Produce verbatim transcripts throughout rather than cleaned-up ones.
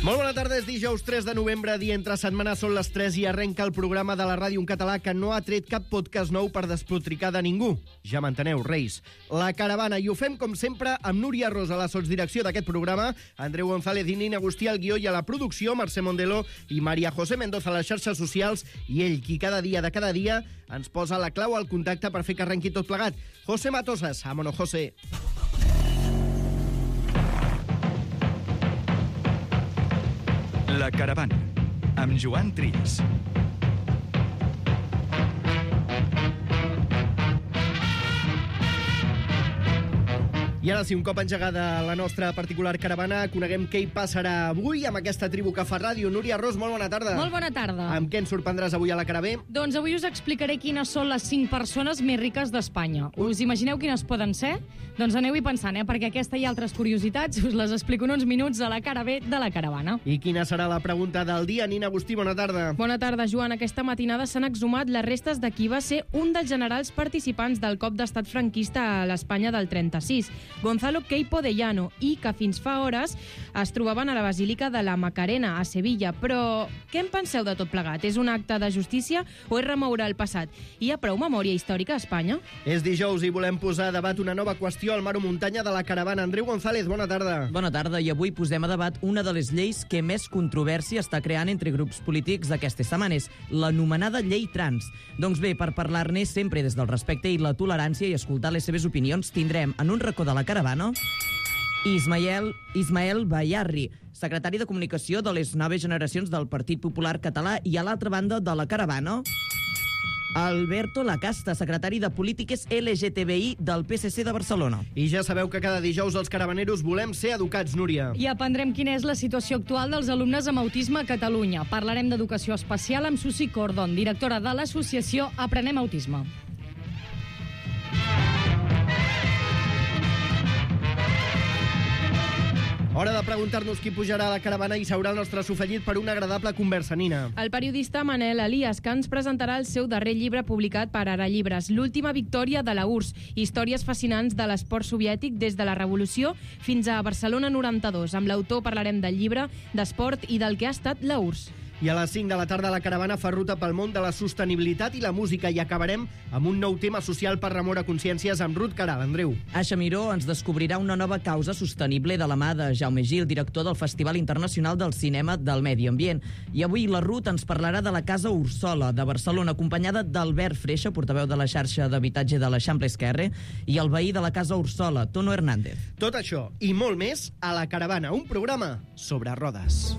Molt bona tarda, és dijous tres de novembre, dia entre setmana, són les tres i arrenca el programa de la ràdio en català que no ha tret cap podcast nou per despotricar de ningú. Ja m'enteneu, reis. La Caravana, i ho fem com sempre amb Núria Rosa, la sotsdirecció d'aquest programa, Andreu González i Nina Agustí al guió i a la producció, Mercè Mondelo i María José Mendoza a les xarxes socials, i ell, qui cada dia de cada dia ens posa la clau al contacte per fer que arrenqui tot plegat. José Matosas, vámonos, José. La Caravana, amb Joan Trias. I ara sí, un cop engegada la nostra particular caravana, coneguem què hi passarà avui amb aquesta tribu que fa ràdio. Núria Ros, molt bona tarda. Molt bona tarda. Amb què ens sorprendràs avui a la Caravé? Doncs avui us explicaré quines són les cinc persones més riques d'Espanya. Us imagineu quines poden ser? Doncs aneu-hi pensant, eh? Perquè aquesta i altres curiositats us les explico en uns minuts a la Caravé de la Caravana. I quina serà la pregunta del dia? Nina Agustí, bona tarda. Bona tarda, Joan. Aquesta matinada s'han exhumat les restes de qui va ser un dels generals participants del cop d'estat franquista a l'Espanya del trenta-sis, Gonzalo Queipo de Llano, i que fins fa hores es trobaven a la Basílica de la Macarena, a Sevilla. Però què en penseu de tot plegat? És un acte de justícia o és remoure el passat? Hi ha prou memòria històrica a Espanya? És dijous i volem posar a debat una nova qüestió al mar o muntanya de la Caravana. Andreu González, bona tarda. Bona tarda, i avui posem a debat una de les lleis que més controvèrsia està creant entre grups polítics d'aquestes setmanes, l'anomenada llei trans. Doncs bé, per parlar-ne sempre des del respecte i la tolerància i escoltar les seves opinions, tindrem en un racó de la Caravana Ismael, Ismael Bayarri, secretari de Comunicació de les noves generacions del Partit Popular Català, i a l'altra banda de la Caravana, Alberto Lacasta, secretari de Polítiques L G T B I del P S C de Barcelona. I ja sabeu que cada dijous els caravaneros volem ser educats, Núria. I aprendrem quina és la situació actual dels alumnes amb autisme a Catalunya. Parlarem d'educació especial amb Susi Cordon, directora de l'associació Aprenem Autisme. Hora de preguntar-nos qui pujarà a la caravana i seurà el nostre sofallit per una agradable conversa, Nina. El periodista Manel Elias, que ens presentarà el seu darrer llibre publicat per Ara Llibres, L'última victòria de la U R S S, històries fascinants de l'esport soviètic des de la Revolució fins a Barcelona noranta-dos. Amb l'autor parlarem del llibre, d'esport i del que ha estat la U R S S. I a les cinc de la tarda la caravana fa ruta pel món de la sostenibilitat i la música, i acabarem amb un nou tema social per remoure consciències amb Ruth Caral. Andreu. Aixa Miró ens descobrirà una nova causa sostenible de la mà de Jaume Gil, director del Festival Internacional del Cinema del Medi Ambient. I avui la Ruth ens parlarà de la Casa Ursola de Barcelona, acompanyada d'Albert Freixa, portaveu de la xarxa d'habitatge de l'Eixample Esquerre, i el veí de la Casa Ursola, Tono Hernández. Tot això i molt més a la caravana, un programa sobre rodes.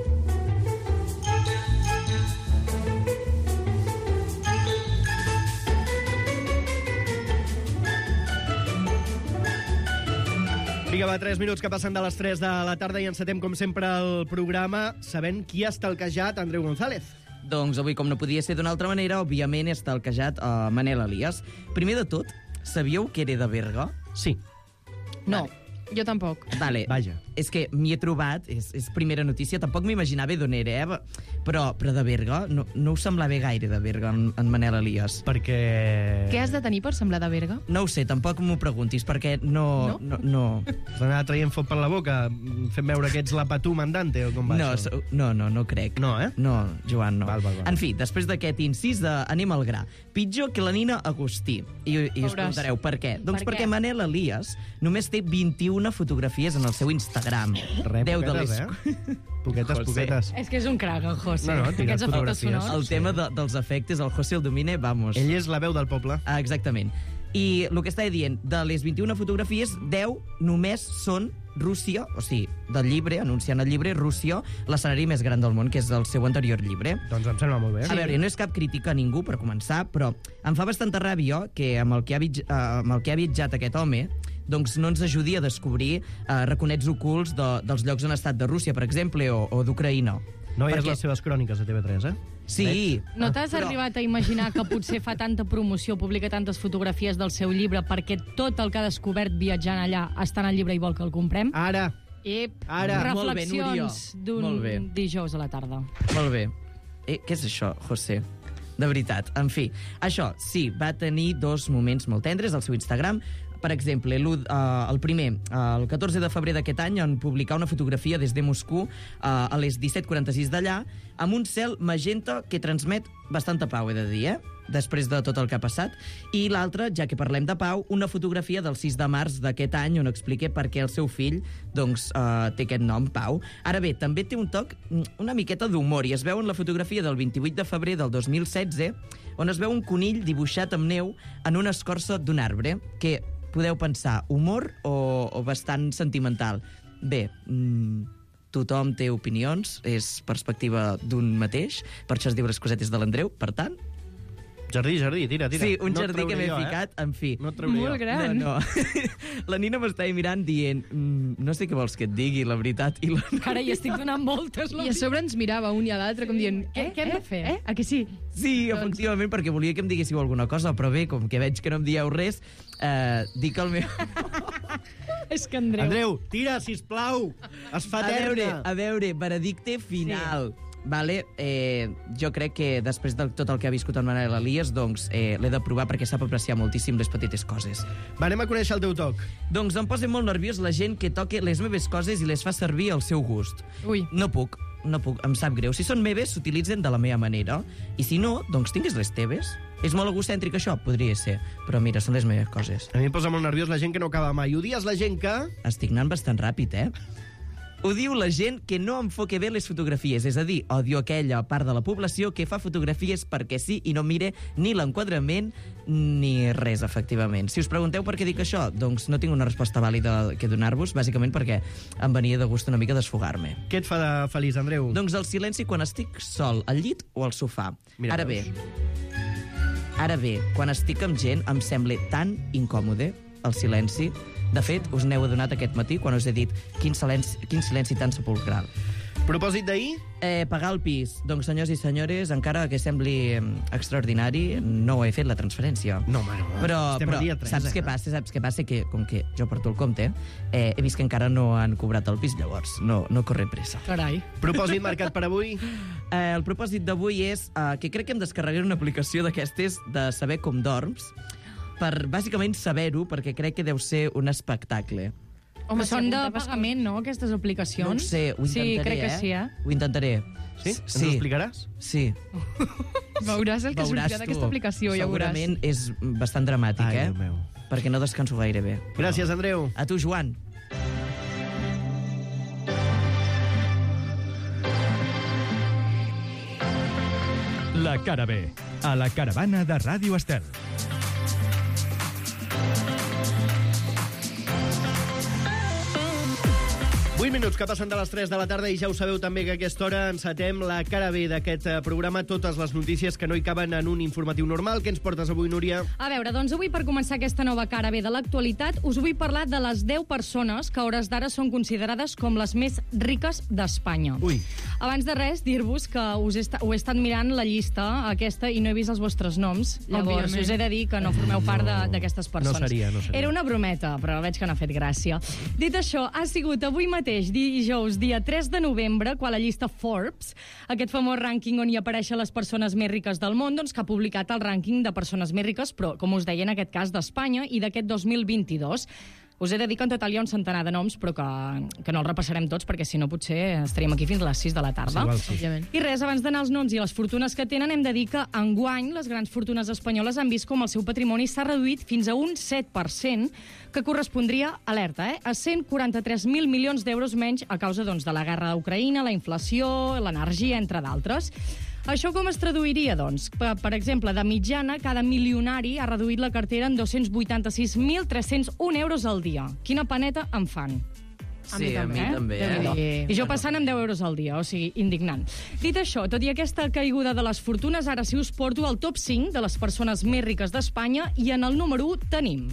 Vinga, va, tres minuts que passen de les tres de la tarda i encetem, com sempre, el programa sabent qui ha estalquejat Andreu González. Doncs avui, com no podia ser d'una altra manera, òbviament he estalquejat uh, Manel Elias. Primer de tot, sabíeu que era de Berga? Sí. No, vale. Jo tampoc. Vale. Vaja. És que m'hi he trobat, és, és primera notícia, tampoc m'imaginava d'on era, eh? però, però de Berga, no, no us semblava gaire de Berga, en, en Manel Elias. Perquè... Què has de tenir per semblar de Berga? No ho sé, tampoc m'ho preguntis, perquè no... No? no, no. S'ha anat traient foc per la boca, fent veure que ets la Patú Mandante, o com va No, això? so- no, no, no crec. No, eh? No, Joan, no. Val, val, val. En fi, després d'aquest incís, de... anem al gra. Pitjor que la Nina Agustí. I, i us Veuràs. preguntareu per què. Doncs Per perquè què? Manel Elias només té vint-i-una fotografies en el seu Instagram. Re, Deu de poquetes, les... eh? Poquetes, José. poquetes. És que és un crac, el José. No, no, tira Aquests efectes fotografies. sonors. El Sí. tema de, dels efectes, el José el domine, vamos. Ell és la veu del poble. Ah, exactament. I el que estava dient, de les vint-i-una fotografies, deu només són Rússia, o sigui, del llibre, anunciant el llibre, Rússia, l'escenari més gran del món, que és el seu anterior llibre. Doncs em sembla molt bé. A veure, no és cap crítica a ningú, per començar, però em fa bastanta ràbia que amb el que ha, vitj, uh, amb el que ha viatjat aquest home doncs no ens ajudi a descobrir uh, raconets ocults de, dels llocs on ha estat de Rússia, per exemple, o, o d'Ucraïna. No veies Perquè- les seves cròniques a T V tres, eh? Sí. No t'has Però- arribat a imaginar que potser fa tanta promoció, publica tantes fotografies del seu llibre perquè tot el que ha descobert viatjant allà està en el llibre i vol que el comprem? Ara, Ep, Ara. Molt bé, Núria. reflexions Molt bé. d'un dijous a la tarda. Molt bé. Eh, què és això, José? De veritat, en fi. Això, sí, va tenir dos moments molt tendres al seu Instagram. Per exemple, l'u- uh, el primer, uh, el catorze de febrer d'aquest any, en publicar una fotografia des de Moscou uh, a les disset quaranta-sis d'allà, amb un cel magenta que transmet bastanta pau, he de dir, eh? Després de tot el que ha passat. I l'altre, ja que parlem de pau, una fotografia del sis de març d'aquest any on explica per què el seu fill doncs, uh, té aquest nom, Pau. Ara bé, també té un toc una miqueta d'humor i es veu en la fotografia del vint-i-vuit de febrer del dos mil setze on es veu un conill dibuixat amb neu en una escorça d'un arbre, que podeu pensar, humor o, o bastant sentimental? Bé, mmm, tothom té opinions, és perspectiva d'un mateix, per això es diu Les cosetes de l'Andreu, per tant... Jardí, jardí, tira, tira. Sí, un no jardí que m'he jo, ficat, eh? en fi. No et trauré Molt jo. gran. No, no. La Nina m'estava mirant dient mm, no sé què vols que et digui, la veritat. I la... Carai, estic donant voltes. I a sobre ens mirava un i a l'altre com dient... Què- Eh, què hem eh, de fer? Eh? A que sí? Sí, efectivament, perquè volia que em diguéssiu alguna cosa, però bé, com que veig que no em dieu res, eh, dic el meu... És que Andreu... Andreu, tira, sisplau. Es fa A veure, eterna. a veure, veredicte final. Sí. Vale, eh, jo crec que després de tot el que ha viscut en Manel Elias, doncs eh, l'he de provar perquè sap apreciar moltíssim les petites coses. Va, anem a conèixer el teu toc. Doncs em posa molt nerviós la gent que toque les meves coses i les fa servir al seu gust. Ui. No puc, no puc, em sap greu. Si són meves, s'utilitzen de la meva manera. I si no, doncs tingues les teves. És molt egocèntric això? Podria ser. Però mira, són les meves coses. A mi em posa molt nerviós la gent que no acaba mai. Odies la gent que... Estic anant bastant ràpid, eh? Ho diu la gent que no enfoca bé les fotografies, és a dir, odio aquella part de la població que fa fotografies perquè sí i no mire ni l'enquadrament ni res, efectivament. Si us pregunteu per què dic això, doncs no tinc una resposta vàlida que donar-vos, bàsicament perquè em venia de gust una mica desfogar-me. Què et fa de feliç, Andreu? Doncs el silenci quan estic sol, al llit o al sofà. Mira, Ara bé, veus? ara bé, quan estic amb gent em sembla tan incòmode el silenci. De fet, us n'heu adonat aquest matí quan us he dit quin silenci, quin silenci tan sepulcral. Propòsit d'ahir? Eh, pagar el pis. Doncs, senyors i senyores, encara que sembli eh, extraordinari, no he fet la transferència. No, home, no. Però, Estem però al dia trenta. saps què passa? Saps què passa? Que, com que jo porto el compte, eh, he vist que encara no han cobrat el pis, llavors no, no corre pressa. Carai. Propòsit marcat per avui? Eh, el propòsit d'avui és eh, que crec que em descarregaré una aplicació d'aquestes de saber com dorms, per bàsicament saber-ho, perquè crec que deu ser un espectacle. Home, si són de apuntaves pagament, no, aquestes aplicacions? No ho sé, ho intentaré, Sí, crec que eh? sí, eh? Ho intentaré. Sí? Ens ho explicaràs? Sí. Veuràs el que Veuràs sortirà d'aquesta tu. aplicació, ja ho veuràs. Segurament és bastant dramàtic, Ai, eh? Déu meu. Perquè no descanso gaire bé. Gràcies, Andreu. A tu, Joan. La cara B, a la caravana de Ràdio Estel. vuit minuts que passen de les tres de la tarda i ja ho sabeu també que a aquesta hora encetem la cara B d'aquest eh, programa, totes les notícies que no hi caben en un informatiu normal. Què ens portes avui, Núria? A veure, doncs avui per començar aquesta nova cara B de l'actualitat us vull parlar de les deu persones que a hores d'ara són considerades com les més riques d'Espanya. Ui. Abans de res, dir-vos que us he, esta ho he estat mirant la llista aquesta i no he vist els vostres noms. Llavors, Òbviament. us he de dir que no formeu part de- d'aquestes persones. No seria, no seria. Era una brometa, però veig que no ha fet gràcia. Dit això, ha sigut avui mateix, dijous, dia tres de novembre, quan la llista Forbes, aquest famós rànquing on hi apareixen les persones més riques del món, doncs que ha publicat el rànquing de persones més riques, però, com us deia, en aquest cas d'Espanya, i d'aquest dos mil vint-i-dos. Us he de dir que en total hi ha un centenar de noms, però que, que no els repassarem tots, perquè si no potser estaríem aquí fins a les sis de la tarda. Sí, val, sí. Òbviament. I res, abans d'anar als noms i les fortunes que tenen, hem de dir que enguany les grans fortunes espanyoles han vist com el seu patrimoni s'ha reduït fins a un set per cent, que correspondria, alerta, eh, a cent quaranta-tres mil milions d'euros menys a causa doncs, de la guerra d'Ucraïna, la inflació, l'energia, entre d'altres. Això com es traduiria, doncs? Per, per exemple, de mitjana, cada milionari ha reduït la cartera en dos-cents vuitanta-sis mil tres-cents un euros al dia. Quina paneta em fan. Sí, a mi també. Eh? Eh? Eh, I jo passant amb deu euros al dia, o sigui, indignant. Dit això, tot i aquesta caiguda de les fortunes, ara sí us porto al top cinc de les persones més riques d'Espanya i en el número u tenim...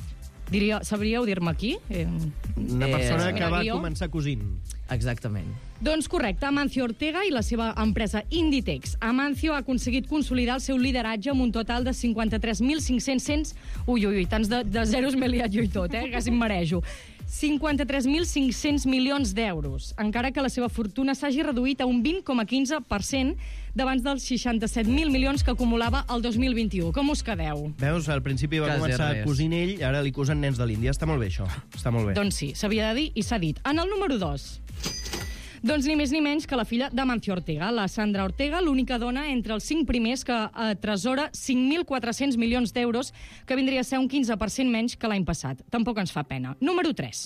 Diria, sabríeu dir-me qui? Eh, Una Eh, persona que va guió. començar cosint. Exactament. Doncs correcte, Amancio Ortega i la seva empresa Inditex. Amancio ha aconseguit consolidar el seu lideratge amb un total de cinquanta-tres mil cinc-cents... Ui, ui, ui, tants de, de zeros m'he liat jo i tot, eh? Quasi em marejo. cinquanta-tres mil cinc-cents milions d'euros, encara que la seva fortuna s'hagi reduït a un vint coma quinze per cent d'abans dels seixanta-set mil milions que acumulava el dos mil vint-i-u. Com us quedeu? Veus, al principi va Quasi començar res. cosint ell, ara li cosen nens de l'Índia. Està molt bé, això. Està molt bé. Doncs sí, s'havia de dir i s'ha dit. En el número dos... Doncs ni més ni menys que la filla d'Amancio Ortega, la Sandra Ortega, l'única dona entre els cinc primers que atresora cinc mil quatre-cents milions d'euros, que vindria a ser un quinze per cent menys que l'any passat. Tampoc ens fa pena. Número tres.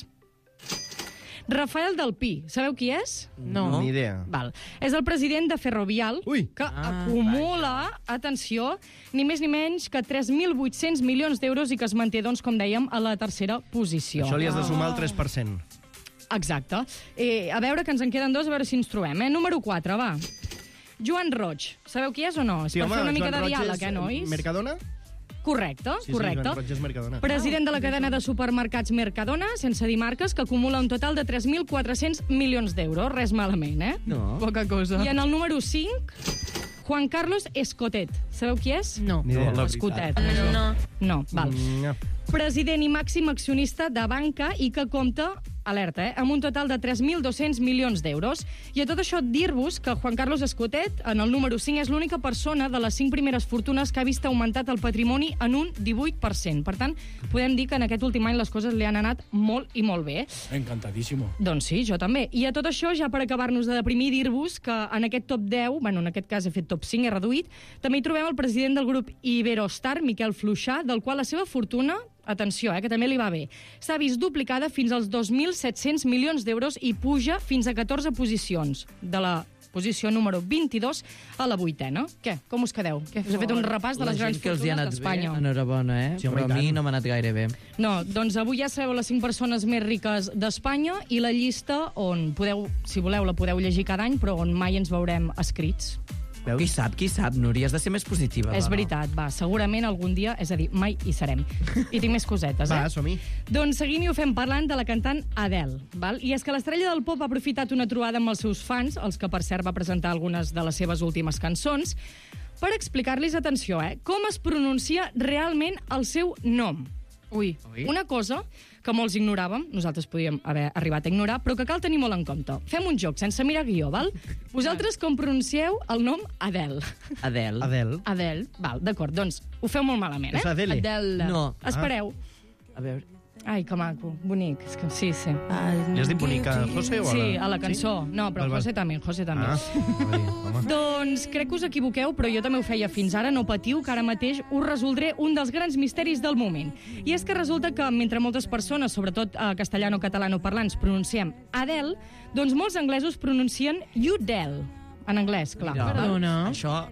Rafael del Pi. Sabeu qui és? No. Ni idea. Val. És el president de Ferrovial, Ui. que Ah, acumula, atenció, ni més ni menys que tres mil vuit-cents milions d'euros i que es manté, doncs, com dèiem, a la tercera posició. Això li has de sumar el tres per cent. Exacte. Eh, a veure, que ens en queden dos, a veure si ens trobem. Eh? Número quatre, va. Joan Roig. Sabeu qui és o no? És per fer una mica de diàleg, eh, nois? Mercadona? Correcte, Sí, sí, correcte. Joan Roig és Mercadona. President de la cadena de supermercats Mercadona, sense dir marques, que acumula un total de tres mil quatre-cents milions d'euros. Res malament, eh? No. Poca cosa. I en el número cinc, Juan Carlos Escotet. Sabeu qui és? No. Ni idea. No, Escotet. No, no. No, val. Mm, no. President i màxim accionista de banca i que compta, alerta, eh, amb un total de tres mil dos-cents milions d'euros. I a tot això dir-vos que Juan Carlos Escotet, en el número cinc, és l'única persona de les cinc primeres fortunes que ha vist augmentat el patrimoni en un divuit per cent. Per tant, podem dir que en aquest últim any les coses li han anat molt i molt bé. Encantadísimo. Doncs sí, jo també. I a tot això, ja per acabar-nos de deprimir, dir-vos que en aquest top deu, bueno, en aquest cas he fet top cinc, he reduït, també hi trobem el president del grup Iberostar, Miquel Fluixà, del qual la seva fortuna, atenció, eh, que també li va bé, s'ha vist duplicada fins als dos mil set-cents milions d'euros i puja fins a catorze posicions, de la posició número vint-i-dos a la vuitena. Què? Com us quedeu? Us he fet un repàs de La les grans gent que els hi ha fortunes anat bé, d'Espanya. enhorabona, eh? Sí, home, Però i a mi tant. no m'ha anat gaire bé. No, doncs avui ja sabeu les cinc persones més riques d'Espanya i la llista on podeu, si voleu, la podeu llegir cada any, però on mai ens veurem escrits. Veus? Qui sap, qui sap, Núria, has de ser més positiva. És dona. veritat, va, segurament algun dia, és a dir, mai hi serem. I tinc més cosetes, eh? Va, som-hi. Doncs seguim i ho fem parlant de la cantant Adele. Val? I és que l'estrella del pop ha aprofitat una trobada amb els seus fans, els que per cert va presentar algunes de les seves últimes cançons, per explicar-los, atenció, eh, com es pronuncia realment el seu nom. Ui, Ui. una cosa que molts ignoràvem, nosaltres podíem haver arribat a ignorar, però que cal tenir molt en compte. Fem un joc sense mirar guió, val? Vosaltres com pronuncieu el nom Adele? Adele. Adele. Adele, val, d'acord, doncs ho feu molt malament, eh? És Adele. Adele. No. Espereu. A veure... Ai, que maco, bonic. És que sí, sí. Li has dit bonica a José o a la... Sí, a la cançó. No, però Val, val. José també, José també. Ah, va dir, home. Doncs crec que us equivoqueu, però jo també ho feia fins ara. No patiu, que ara mateix us resoldré un dels grans misteris del moment. I és que resulta que mentre moltes persones, sobretot eh, castellano-catalano-parlants, pronunciem Adele, doncs molts anglesos pronuncien Udele. En anglès, clar. Mira, Perdona. Això...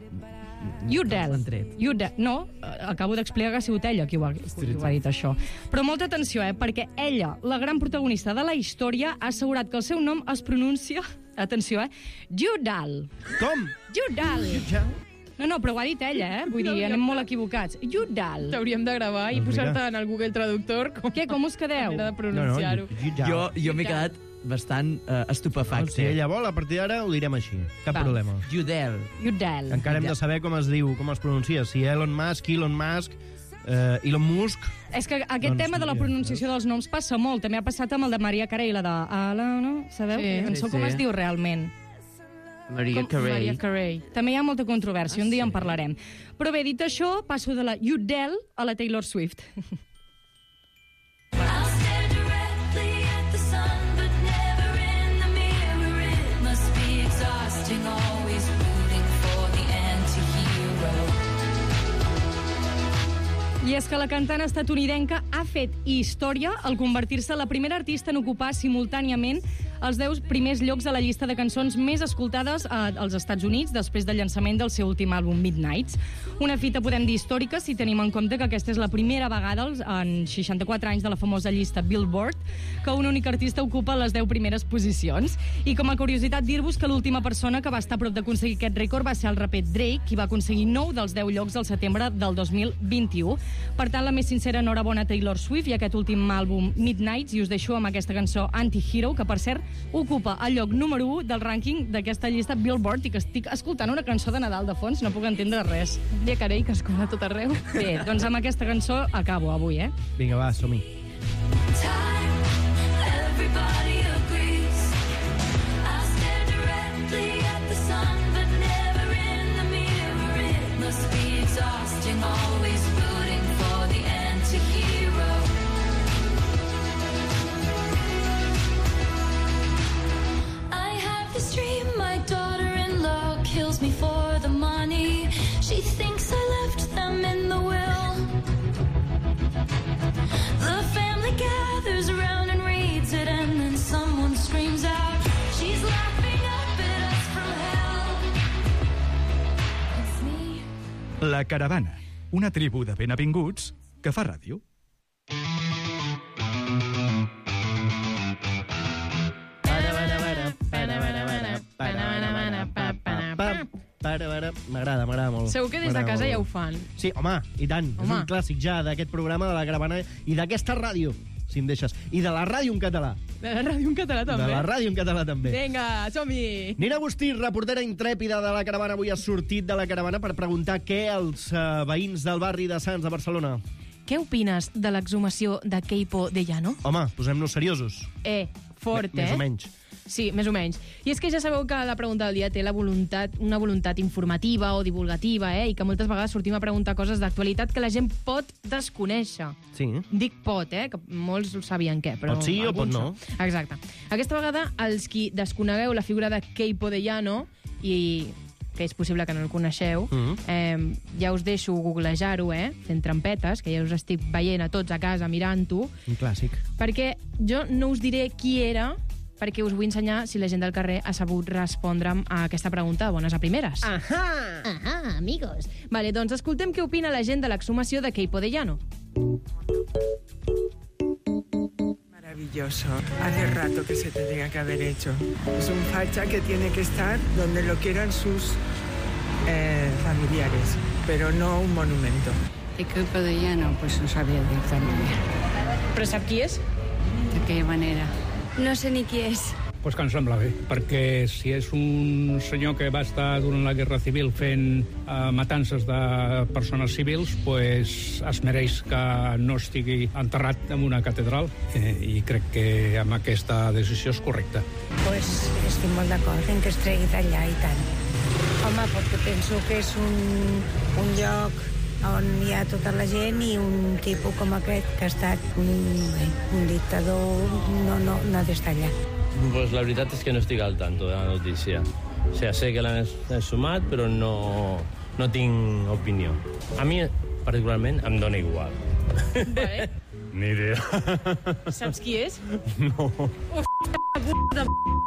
Udele. l'han tret. Udele. No, eh, acabo d'explicar que ha sigut ella qui ho, ha, qui ho ha dit, això. Però molta atenció, eh, perquè ella, la gran protagonista de la història, ha assegurat que el seu nom es pronuncia, atenció, eh, Udal. Com? Udal. Ja? No, no, però ho ha dit ella, eh? Vull dir, anem molt equivocats. Udal. T'hauríem de gravar i Doncs mira. posar-te en el Google Traductor com Què, com us quedeu? manera de No, no, pronunciar-ho. ja. Jo, jo m'he quedat bastant uh, estupefacte. Si ella vol, a partir d'ara ho direm així. Cap Val. problema. Udel. Udal. Encara hem de saber com es diu, com es pronuncia. Si Elon Musk, Elon Musk, eh, Elon Musk... És que aquest Doncs tema de la mira, pronunciació dels noms passa molt. També ha passat amb el de Maria Carey, la de... Ala, no? Sabeu? Sí. La cançó Sí, com sí. es diu realment? Maria Carey. Maria Carey. També hi ha molta controvèrsia, un dia en parlarem. Però bé, dit això, passo de la Udele a la Taylor Swift. I'll stare directly at the sun, but never in the mirror. It must be exhausting, always rooting for the anti-hero. I és que la cantant estatunidenca ha fet història al convertir-se en la primera artista en ocupar simultàniament els deu primers llocs de la llista de cançons més escoltades eh, als Estats Units després del llançament del seu últim àlbum Midnights. Una fita, podem dir, històrica si tenim en compte que aquesta és la primera vegada en seixanta-quatre anys de la famosa llista Billboard que un únic artista ocupa les deu primeres posicions. I com a curiositat, dir-vos que l'última persona que va estar a prop d'aconseguir aquest rècord va ser el raper Drake, qui va aconseguir nou dels deu llocs al setembre del dos mil vint-i-u. Per tant, la més sincera enhorabona a Taylor Swift i aquest últim àlbum Midnights, i us deixo amb aquesta cançó Anti-Hero, que per cert ocupa el lloc número u del rànquing d'aquesta llista Billboard i que estic escoltant una cançó de Nadal de fons, no puc entendre res. Llecarell, que es cola tot arreu. Bé, doncs amb aquesta cançó acabo avui, eh? Vinga, va, som-hi. Time, everybody agrees. I stare directly at the sun, but never in the mirror. It must be exhausting, always rooting for the anti-hero. I have this dream, my daughter-in-law kills me for the money. She thinks I left them in the will. The family gathers around and reads it, and then someone screams out, she's laughing up at us from hell. It's me. La Caravana, una tribu de benavinguts que fa ràdio. M'agrada, m'agrada molt. Segur que des de casa ja ho fan. Sí, home, i tant. Home. És un clàssic ja d'aquest programa de la Caravana i d'aquesta ràdio, si em deixes. I de la ràdio en català. De la ràdio en català, també. De la ràdio en català, també. Vinga, som-hi! Nina Agustí, reportera intrèpida de la Caravana, avui ha sortit de la Caravana per preguntar què als uh, veïns del barri de Sants, de Barcelona. Què opines de l'exhumació de Queipo de Llano? Home, posem-nos seriosos. Eh, fort, M eh? Més o menys. Sí, més o menys. I és que ja sabeu que la pregunta del dia té la voluntat, una voluntat informativa o divulgativa, eh? I que moltes vegades sortim a preguntar coses d'actualitat que la gent pot desconèixer. Sí. Dic pot, eh? Que molts sabien què, però... Pot sí o pot alguns no. Exacte. Aquesta vegada, els qui desconegueu la figura de Queipo de Llano, i que és possible que no el coneixeu, Mhm. eh, ja us deixo googlejar-ho, eh? Fent trampetes, que ja us estic veient a tots a casa mirant-ho, Un clàssic. perquè jo no us diré qui era, perquè us vull ensenyar si la gent del carrer ha sabut respondre'm a aquesta pregunta de bones a primeres. Ahà! Ahà, amigos. Vale, doncs escoltem què opina la gent de l'exhumació de Queipo de Llano. Maravilloso. Hace rato que se tendría que haber hecho. Es un facha que tiene que estar donde lo quieran sus eh, familiares, pero no un monumento. De Queipo de Llano, pues no sabía dir també. Però sap qui és? De qué manera. No sé ni qui és. Pues que em sembla bé, perquè si és un senyor que va estar durant la Guerra Civil fent eh, matances de persones civils, pues es mereix que no estigui enterrat en una catedral eh, i crec que amb aquesta decisió és correcta. Pues estic molt d'acord en que es tregui d'allà i tant. Home, perquè penso que és un, un lloc on hi ha tota la gent i un tipus com aquest que ha estat un, un dictador no, no, no ha d'estar allà. Pues la veritat és que no estic al tanto de la notícia. O sigui, sé que l'han sumat, però no, no tinc opinió. A mi, particularment, em dóna igual. Vale. Ni idea. Saps qui és? No. Oh, puta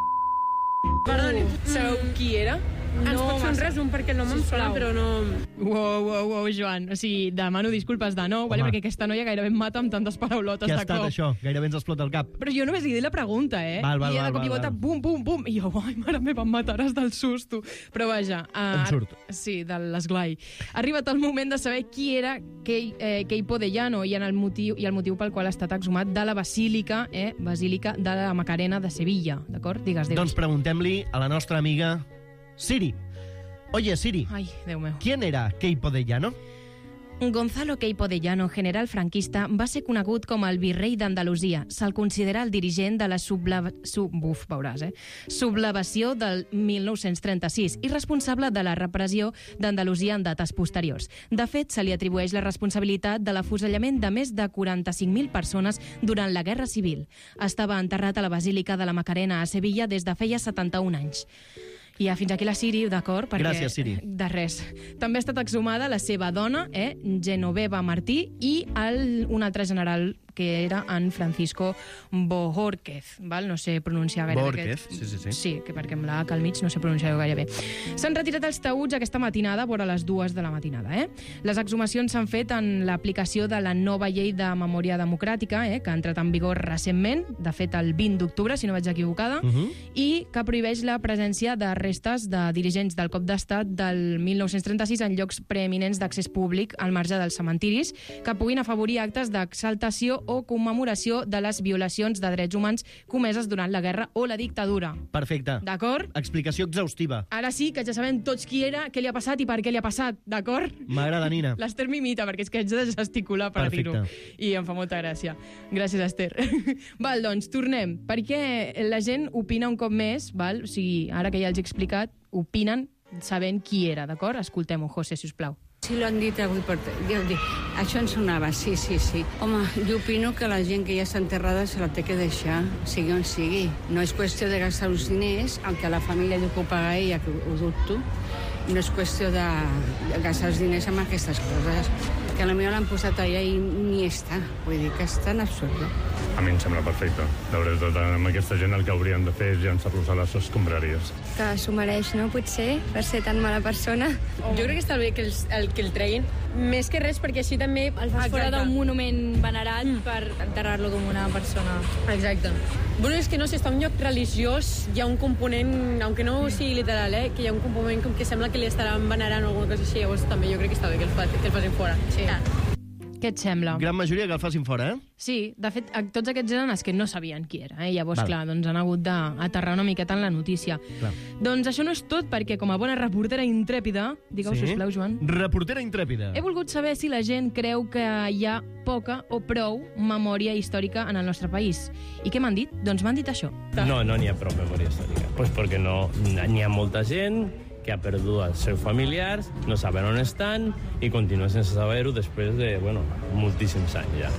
Perdoni, sabeu qui era? Ens pots fer un resum, perquè el nom em sona, però no... Uau, uau, uau, Joan. O sigui, demano disculpes de nou, vale? Perquè aquesta noia gairebé em mata amb tantes paraulotes Què ha de estat, cop. això? Gairebé ens explota el cap. Però jo només li he dit la pregunta, eh? Val, val, I ella de val, cop i val, volta, val. bum, bum, bum. I jo, ai, mare meva, em mataràs del susto. Però vaja... Uh, On surt? Sí, de l'esglai. Ha arribat el moment de saber qui era Quei, eh, Queipo de Llano i, en el motiu, i el motiu pel qual ha estat exhumat de la Basílica, eh? Basílica de la Macarena de Sevilla, d'acord? Digues, digues. Doncs preguntem-li a la nostra amiga Siri. Oye, Siri, Ai, Déu meu. ¿quién era Queipo de Llano? Gonzalo Queipo de Llano, general franquista, va ser conegut com el virrei d'Andalusia. Se'l considera el dirigent de la subleva... sub... Buf, veuràs, eh? sublevació del mil nou-cents trenta-sis i responsable de la repressió d'Andalusia en dates posteriors. De fet, se li atribueix la responsabilitat de l'afusellament de més de quaranta-cinc mil persones durant la Guerra Civil. Estava enterrat a la Basílica de la Macarena a Sevilla des de feia setanta-un anys. I ja fins aquí la Siri, d'acord? Perquè... Gràcies, Siri. De res. També ha estat exhumada la seva dona, eh, Genoveva Martí, i el, un altre general que era en Francisco Bohórquez, val? No sé pronunciar gaire bé. Bohórquez, sí, sí, sí. Sí, que perquè amb la H al mig no sé pronunciar gaire bé. S'han retirat els taüts aquesta matinada, vora les dues de la matinada. Eh? Les exhumacions s'han fet en l'aplicació de la nova llei de memòria democràtica, eh, que ha entrat en vigor recentment, de fet el vint d'octubre, si no vaig equivocada, Uh -huh. i que prohibeix la presència de restes de dirigents del cop d'estat del mil nou-cents trenta-sis en llocs preeminents d'accés públic al marge dels cementiris, que puguin afavorir actes d'exaltació o commemoració de les violacions de drets humans comeses durant la guerra o la dictadura. Perfecte. D'acord? Explicació exhaustiva. Ara sí que ja sabem tots qui era, què li ha passat i per què li ha passat, d'acord? M'agrada, Nina. L'Ester m'imita, perquè és que haig de gesticular per dir-ho. I em fa molta gràcia. Gràcies, Ester. Val, doncs, tornem. Perquè la gent opina un cop més, val? O sigui, ara que ja els he explicat, opinen sabent qui era, d'acord? Escoltem-ho, José, sisplau. Sí, lo han dit avui per... Ja ho dic. Això em sonava, sí, sí, sí. Home, jo opino que la gent que ja està enterrada se la té que deixar, sigui on sigui. No és qüestió de gastar els diners, aunque a la família diu que ho paga ella, que ho dubto. No és qüestió de gastar els diners amb aquestes coses. Que potser l'han posat allà i ni està. Vull dir que és tan absurd. A mi em sembla perfecte. De veritat, amb aquesta gent el que haurien de fer és llançar-los a les escombraries. Que s'ho mereix, no? Potser, per ser tan mala persona. Jo crec que està bé que, els, el, que el treguin, més que res perquè així també... El fas fora d'un monument venerat mm. per enterrar-lo com una persona. Exacte. Bueno, és que no sé, està un lloc religiós, hi ha un component, aunque no sigui literal, eh, que hi ha un component com que sembla que li estaran venerant o alguna cosa així, llavors també jo crec que està bé que el, fa, que el facin fora. Sí. Ah. Què et sembla? Gran majoria que el facin fora, eh? Sí, de fet, tots aquests eren els que no sabien qui era, eh? Llavors, Val. clar, doncs han hagut d'aterrar una miqueta en la notícia. Clar. Doncs això no és tot, perquè com a bona reportera intrèpida, digueu, Sí? sisplau, Joan, Reportera intrèpida. he volgut saber si la gent creu que hi ha poca o prou memòria històrica en el nostre país. I què m'han dit? Doncs m'han dit això. No, no n'hi ha prou memòria històrica. Pues perquè no, n'hi ha molta gent que ha perdut els seus familiars, no saben on estan i continua sense saber-ho després de, bueno, moltíssims anys ja.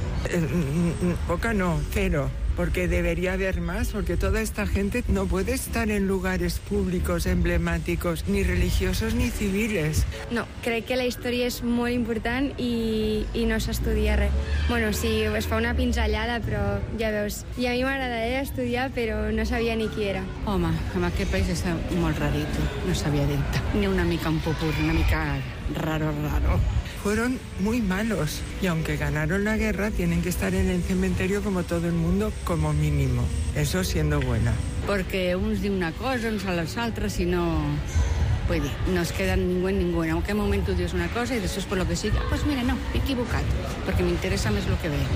Eh, Poca no, cero, porque debería haber más, porque toda esta gente no puede estar en lugares públicos emblemáticos, ni religiosos ni civiles. No, crec que la història és molt important i, i no s'estudia res. Bueno, sí, es fa una pinzellada, però ja veus. I a mi m'agradaria estudiar, però no sabia ni qui era. Home, en aquest país està molt rarito, no sabia dir-te. Ni una mica un popur, una mica raro, raro. Fueron muy malos y aunque ganaron la guerra tienen que estar en el cementerio como todo el mundo como mínimo. Eso siendo buena. Perquè uns diu una cosa, uns a les altres, i no... Vull dir, no es queda ningú en ningú. En aquell moment tu dius una cosa i després per lo que sigui, ah, pues mira, no, m'he equivocat, perquè m'interessa més el que ve.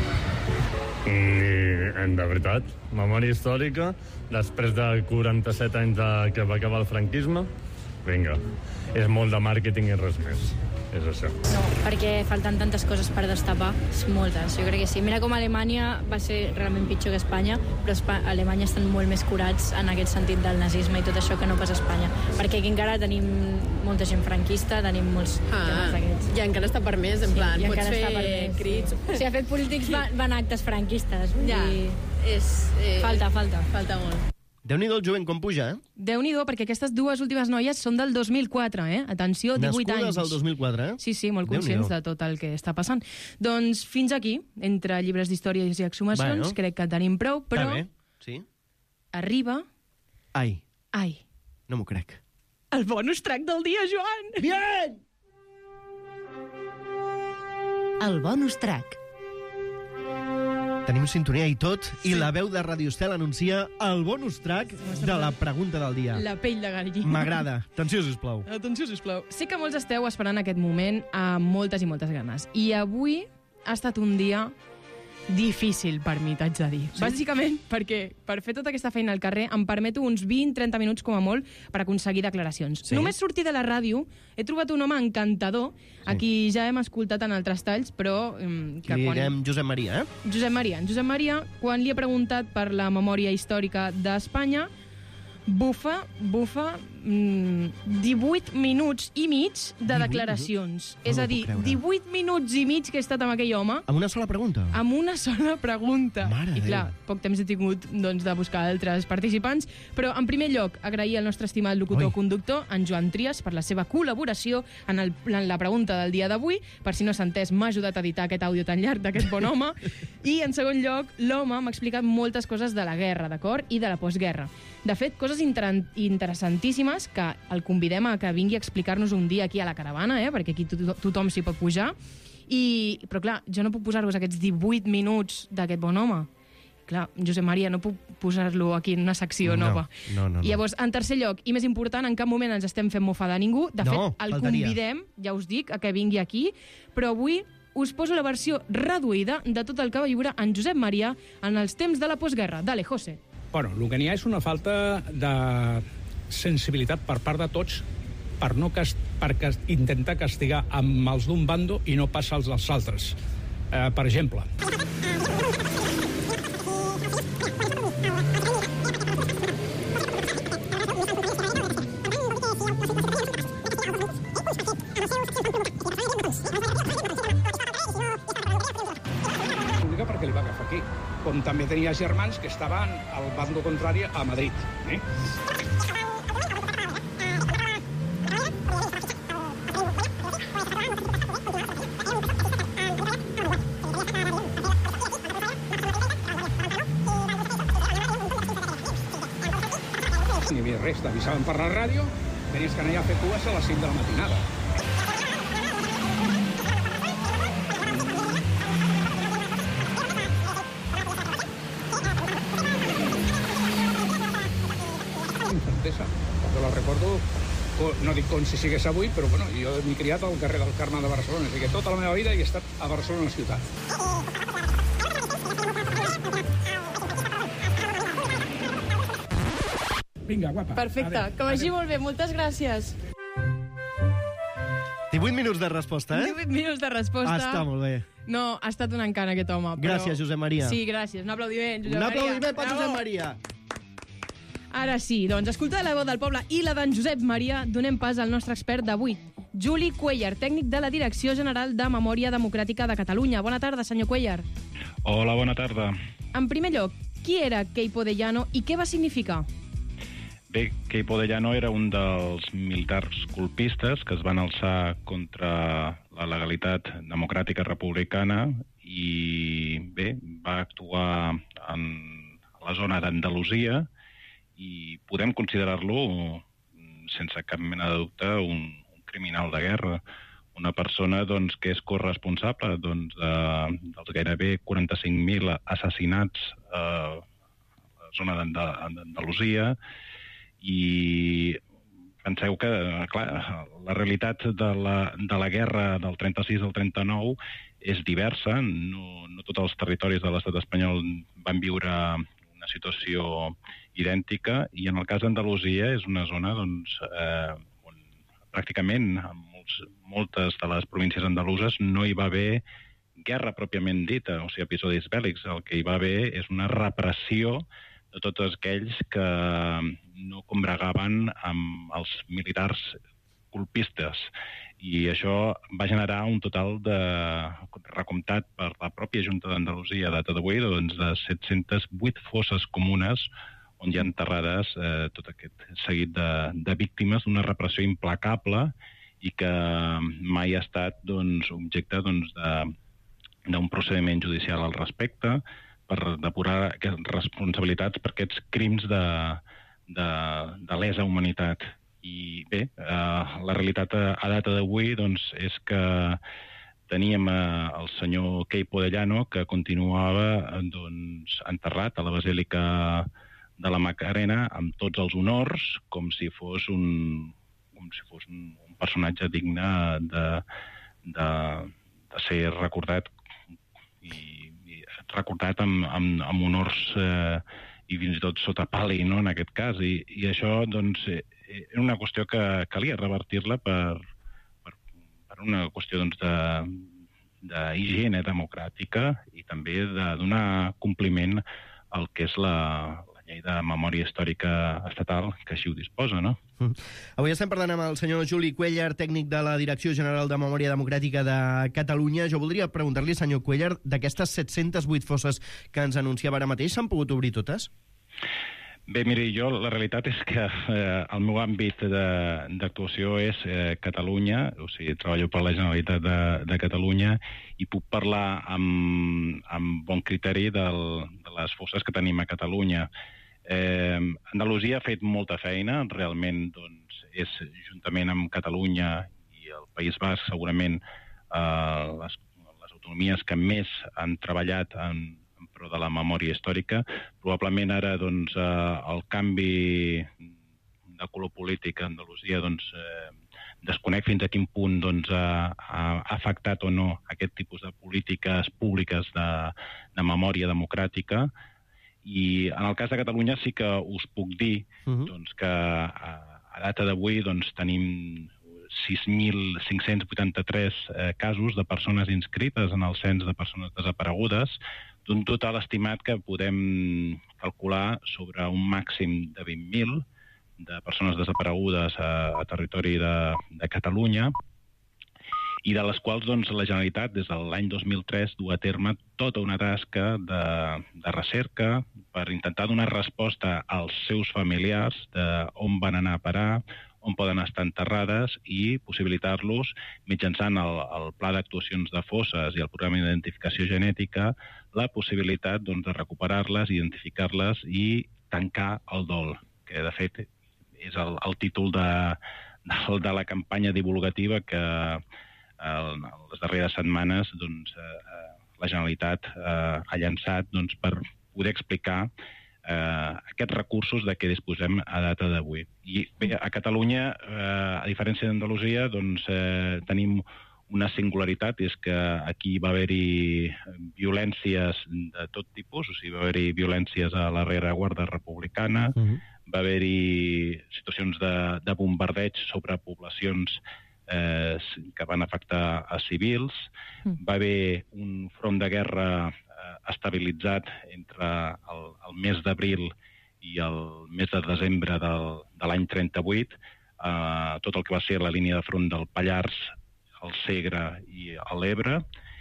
I, de veritat, memòria històrica, després de quaranta-set anys de, que va acabar el franquisme, vinga, és molt de màrqueting i res més. És això. No, perquè falten tantes coses per destapar, moltes, jo crec que sí. Mira com Alemanya va ser realment pitjor que Espanya, però Espa Alemanya estan molt més curats en aquest sentit del nazisme i tot això que no pas a Espanya, perquè aquí encara tenim molta gent franquista, tenim molts ah, temes d'aquests. I encara està permès, en plan, sí, pots fer crits. Sí, ha fet polítics van, van actes franquistes. Ja, i... és... Eh, falta, falta. Falta molt. Déu-n'hi-do el jovent com puja, eh? Déu-n'hi-do, perquè aquestes dues últimes noies són del dos mil quatre, eh? Atenció, divuit anys. Nascudes al dos mil quatre, eh? Sí, sí, molt conscients de tot el que està passant. Doncs fins aquí, entre llibres d'històries i exhumacions, Bueno. crec que tenim prou, però Està bé, sí. arriba... Ai, Ai, no m'ho crec. el bonus track del dia, Joan! Bien! El bonus track. Tenim sintonia i tot, i la veu de Radio Estel anuncia el bonus track de la pregunta del dia. La pell de gallina. M'agrada. Atenció, sisplau. Atenció, sisplau. Sé que molts esteu esperant aquest moment amb moltes i moltes ganes. I avui ha estat un dia difícil per mi, t'haig de dir. Sí? Bàsicament perquè per fer tota aquesta feina al carrer em permeto uns vint a trenta minuts com a molt per aconseguir declaracions. Sí? Només sortir de la ràdio he trobat un home encantador, sí. a qui ja hem escoltat en altres talls, però... Um, que Li quan... direm Josep Maria, eh? Josep Maria. En Josep Maria, quan li he preguntat per la memòria històrica d'Espanya, bufa, bufa, mmm, divuit minuts i mig de declaracions. No És m'ho a dir, puc creure. divuit minuts i mig que he estat amb aquell home, Amb una sola pregunta? amb una sola pregunta. Mare I de clar, Déu. poc temps he tingut doncs, de buscar altres participants, però en primer lloc agrair al nostre estimat locutor Oi. conductor, en Joan Trias, per la seva col·laboració en, el, en la pregunta del dia d'avui. Per si no s'ha entès, m'ha ajudat a editar aquest àudio tan llarg d'aquest bon home. I en segon lloc, l'home m'ha explicat moltes coses de la guerra, d'acord? I de la postguerra. De fet, coses inter interessantíssimes que el convidem a que vingui a explicar-nos un dia aquí a la caravana, eh? Perquè aquí to tothom s'hi pot pujar. I, però clar, jo no puc posar-vos aquests divuit minuts d'aquest bon home. Clar, Josep Maria, no puc posar-lo aquí en una secció No, nova. no, no, no. I llavors, en tercer lloc, i més important, en cap moment ens estem fent mofar de ningú. De No, fet, el faltaria. convidem, ja us dic, a que vingui aquí, però avui us poso la versió reduïda de tot el que va viure en Josep Maria en els temps de la postguerra. Dale, José. Bueno, el que n'hi ha és una falta de sensibilitat per part de tots per, no cast... per cast... intentar castigar amb els d'un bando i no pas els dels altres. Eh, per exemple... perquè li va agafar aquí. Com també tenia germans que estaven al bando contrari a Madrid. Eh? Ni havia res, t'avisaven per la ràdio, tenies que anar a fer cues a les cinc de la matinada. Perquè la recordo, no dic com si sigués avui, però bueno, jo m'he criat al carrer del Carme de Barcelona, és a dir, que tota la meva vida he estat a Barcelona ciutat. Vinga, guapa. Perfecte, que vagi molt bé, moltes gràcies. divuit minuts de resposta, eh? divuit minuts de resposta. Ah, està molt bé. No, ha estat un encant aquest home. Però... Gràcies, Josep Maria. Sí, gràcies. Un aplaudiment, Josep Un Maria. aplaudiment per Bravo. Josep Maria. Ara sí, doncs escoltar la veu del poble i la d'en Josep Maria, donem pas al nostre expert d'avui, Juli Cuellar, tècnic de la Direcció General de Memòria Democràtica de Catalunya. Bona tarda, senyor Cuellar. Hola, bona tarda. En primer lloc, qui era Queipo de Llano i què va significar? Bé, Queipo de Llano era un dels militars colpistes que es van alçar contra la legalitat democràtica republicana i, bé, va actuar en la zona d'Andalusia i podem considerar-lo, sense cap mena de dubte, un, un criminal de guerra, una persona doncs, que és corresponsable doncs, de, dels gairebé quaranta-cinc mil assassinats a la zona d'Andalusia i penseu que, clar, la realitat de la, de la guerra del trenta-sis al trenta-nou és diversa, no, no tots els territoris de l'estat espanyol van viure una situació idèntica, i en el cas d'Andalusia és una zona doncs, eh, on pràcticament en molts, moltes de les províncies andaluses no hi va haver guerra pròpiament dita, o sigui, episodis bèl·lics. El que hi va haver és una repressió de tots aquells que no combregaven amb els militars colpistes. I això va generar un total de recomptat per la pròpia Junta d'Andalusia a data d'avui doncs, de set-centes vuit fosses comunes on hi ha enterrades eh, tot aquest seguit de, de víctimes d'una repressió implacable i que mai ha estat doncs, objecte doncs, d'un procediment judicial al respecte per depurar responsabilitats per aquests crims de, de, de lesa humanitat. I bé, eh, la realitat a, a data d'avui doncs, és que teníem eh, el senyor Queipo de Llano, que continuava doncs, enterrat a la Basílica de la Macarena amb tots els honors, com si fos un, com si fos un, un personatge digne de, de, de ser recordat i, i recordat amb, amb, amb honors eh, i fins i tot sota pal·li, no?, en aquest cas. I, i això, doncs, era una qüestió que calia revertir-la per, per, per una qüestió doncs, de d'higiene democràtica i també de donar compliment al que és la, la llei de memòria històrica estatal, que així ho disposa, no? Mm. Avui estem parlant amb el senyor Juli Cuellar, tècnic de la Direcció General de Memòria Democràtica de Catalunya. Jo voldria preguntar-li, senyor Cuellar, d'aquestes set-centes vuit fosses que ens anunciava ara mateix, s'han pogut obrir totes? Bé, miri, jo la realitat és que eh, el meu àmbit d'actuació és eh, Catalunya, o sigui, treballo per la Generalitat de, de Catalunya i puc parlar amb, amb bon criteri del, de les fosses que tenim a Catalunya. Eh, Andalusia ha fet molta feina, realment doncs, és juntament amb Catalunya i el País Basc segurament eh, les, les autonomies que més han treballat en de la memòria històrica. Probablement ara doncs, eh, el canvi de color polític a Andalusia doncs, eh, desconec fins a quin punt doncs, ha, ha afectat o no aquest tipus de polítiques públiques de, de memòria democràtica. I en el cas de Catalunya sí que us puc dir uh-huh. doncs, que a, a data d'avui doncs, tenim sis mil cinc-cents vuitanta-tres eh, casos de persones inscrites en el cens de persones desaparegudes, d'un total estimat que podem calcular sobre un màxim de vint mil de persones desaparegudes a, a territori de, de Catalunya, i de les quals doncs, la Generalitat, des de l'any dos mil tres, du a terme tota una tasca de, de recerca per intentar donar resposta als seus familiars de on van anar a parar, on poden estar enterrades, i possibilitar-los, mitjançant el, el Pla d'Actuacions de Fosses i el Programa d'Identificació Genètica, la possibilitat doncs, de recuperar-les, identificar-les i tancar el dol, que de fet és el, el títol de, de, de la campanya divulgativa que en les darreres setmanes doncs, eh, la Generalitat eh, ha llançat doncs, per poder explicar eh, aquests recursos de què disposem a data d'avui. I bé, a Catalunya, eh, a diferència d'Andalusia, doncs, eh, tenim una singularitat, és que aquí va haver-hi violències de tot tipus, o sigui, va haver-hi violències a la rereguarda republicana, uh-huh. va haver-hi situacions de, de bombardeig sobre poblacions eh, que van afectar a civils, uh-huh. va haver un front de guerra eh, estabilitzat entre el, el mes d'abril i el mes de desembre del, de l'any trenta-vuit, eh, tot el que va ser la línia de front del Pallars, el Segre i l'Ebre,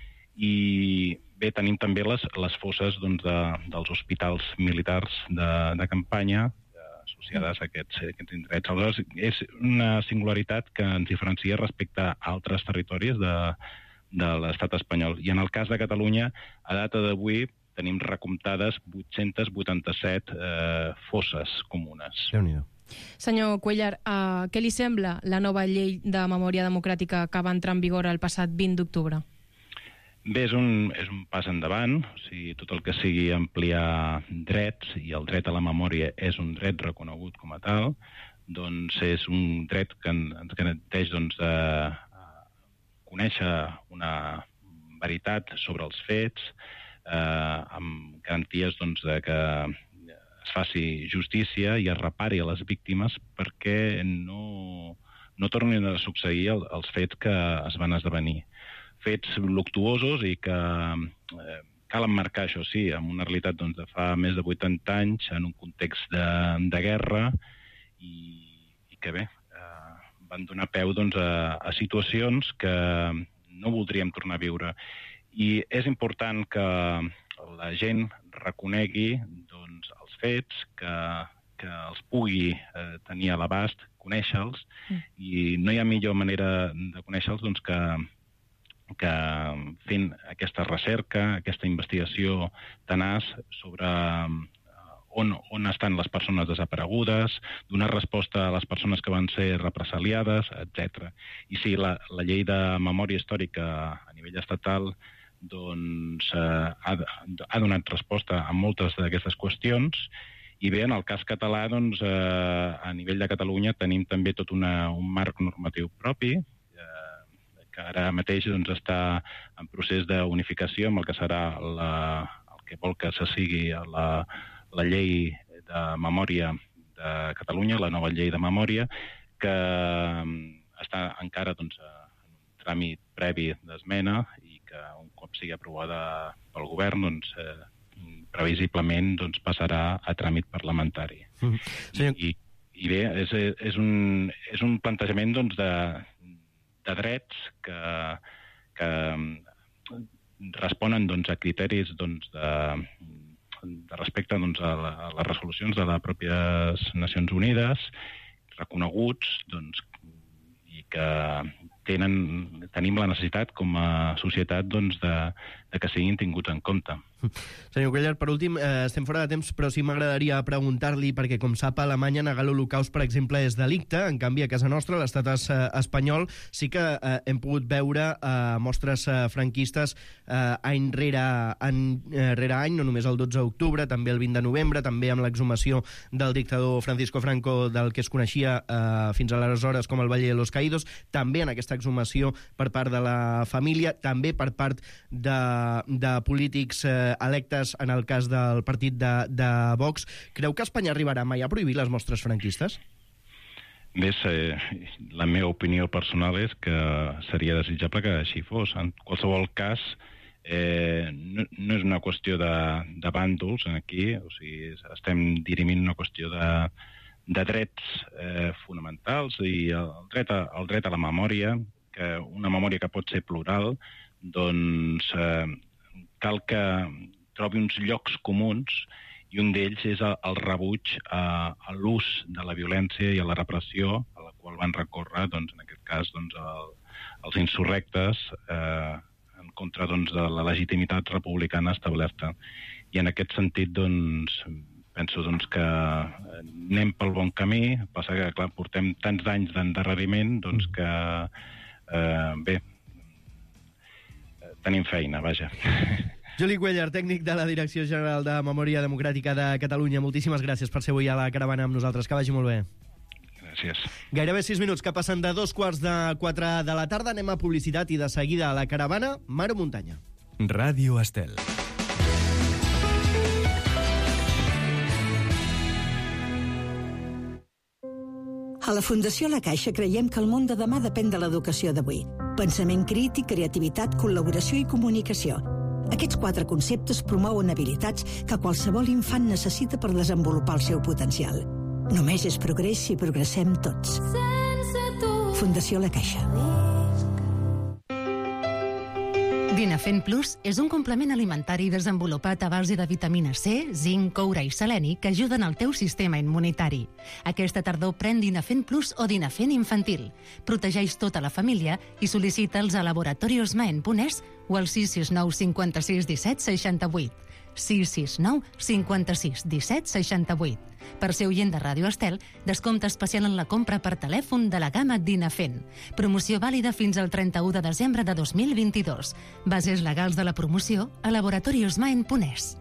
i bé, tenim també les, les fosses doncs, de, dels hospitals militars de, de campanya eh, associades a aquests, a aquests indrets. Aleshores, és una singularitat que ens diferencia respecte a altres territoris de, de l'estat espanyol. I en el cas de Catalunya, a data d'avui, tenim recomptades vuit-cents vuitanta-set eh, fosses comunes. Déu-n'hi-do. Senyor Cuellar, uh, què li sembla la nova llei de memòria democràtica que va entrar en vigor el passat vint d'octubre? Bé, és un, és un pas endavant, o sigui, tot el que sigui ampliar drets, i el dret a la memòria és un dret reconegut com a tal, doncs és un dret que ens garanteix doncs, eh, conèixer una veritat sobre els fets, eh, amb garanties doncs, de que es faci justícia i es repari a les víctimes perquè no, no tornin a succeir el, els fets que es van esdevenir. Fets luctuosos i que eh, cal emmarcar, això sí, amb una realitat doncs, de fa més de vuitanta anys, en un context de, de guerra, i, i que bé, eh, van donar peu doncs, a, a situacions que no voldríem tornar a viure. I és important que la gent reconegui doncs, els fets, que, que els pugui eh, tenir a l'abast, conèixer-los, mm. i no hi ha millor manera de conèixer-los doncs, que, que fent aquesta recerca, aquesta investigació tenaç sobre on, on estan les persones desaparegudes, donar resposta a les persones que van ser represaliades, etcètera. I sí, la, la llei de memòria històrica a nivell estatal doncs, eh, ha, ha donat resposta a moltes d'aquestes qüestions, i bé, en el cas català, doncs, eh, a nivell de Catalunya tenim també tot una, un marc normatiu propi, eh, que ara mateix doncs, està en procés d'unificació amb el que serà la, el que vol que se sigui la, la llei de memòria de Catalunya, la nova llei de memòria, que està encara doncs, en un tràmit previ d'esmena, i que un cop sigui aprovada pel govern, doncs, eh, previsiblement doncs, passarà a tràmit parlamentari. Mm. Senyor... I, I bé, és, és, un, és un plantejament doncs, de, de drets que, que responen doncs, a criteris doncs, de, de respecte doncs, a, la, a les resolucions de les pròpies Nacions Unides, reconeguts, doncs, i que tenen, tenim la necessitat com a societat doncs, de, de que siguin tinguts en compte. Senyor Cuéllar, per últim, eh, estem fora de temps, però sí m'agradaria preguntar-li, perquè com sap, a Alemanya negar l'Holocaust, per exemple, és delicte. En canvi, a casa nostra, a l'estat es, eh, espanyol, sí que eh, hem pogut veure eh, mostres eh, franquistes eh, any rere any, eh, rere any, no només el dotze d'octubre, també el vint de novembre, també amb l'exhumació del dictador Francisco Franco, del que es coneixia eh, fins aleshores com el Valle de los Caídos, també en aquesta exhumació per part de la família, també per part de, de polítics eh, electes en el cas del partit de, de Vox. Creu que Espanya arribarà mai a prohibir les mostres franquistes? Bé, eh, la meva opinió personal és que seria desitjable que així fos. En qualsevol cas, eh, no, no és una qüestió de, de bàndols aquí, o sigui, estem dirimint una qüestió de, de drets eh, fonamentals i el dret, a, el dret a la memòria, que una memòria que pot ser plural, doncs eh, cal que trobi uns llocs comuns i un d'ells és el, el rebuig a, a l'ús de la violència i a la repressió a la qual van recórrer, doncs, en aquest cas, doncs, el, els insurrectes eh, en contra doncs, de la legitimitat republicana establerta. I en aquest sentit, doncs, penso doncs, que anem pel bon camí, passa que, clar, portem tants anys d'endarreriment doncs, que, eh, bé, tenim feina, vaja. Juli Cuéllar, tècnic de la Direcció General de Memòria Democràtica de Catalunya, moltíssimes gràcies per ser avui a la caravana amb nosaltres. Que vagi molt bé. Gràcies. Gairebé sis minuts que passen de dos quarts de quatre de la tarda. Anem a publicitat i de seguida a la caravana, Mar o Muntanya. Ràdio Estel. A la Fundació La Caixa creiem que el món de demà depèn de l'educació d'avui. Pensament crític, creativitat, col·laboració i comunicació. Aquests quatre conceptes promouen habilitats que qualsevol infant necessita per desenvolupar el seu potencial. Només és progrés si progressem tots. Fundació La Caixa. Dinafen Plus és un complement alimentari desenvolupat a base de vitamina C, zinc, coure i seleni que ajuden al teu sistema immunitari. Aquesta tardor pren Dinafen Plus o Dinafen infantil. Protegeix tota la família i sol·licita'ls a laboratoriosmaen punt es o al sis sis nou cinquanta-sis disset seixanta-vuit. sis sis nou cinquanta-sis disset seixanta-vuit. Per ser oient de Ràdio Estel, descompte especial en la compra per telèfon de la gamma Dinafen. Promoció vàlida fins al trenta-u de desembre de dos mil vint-i-dos. Bases legals de la promoció a laboratoriosmaen punt es.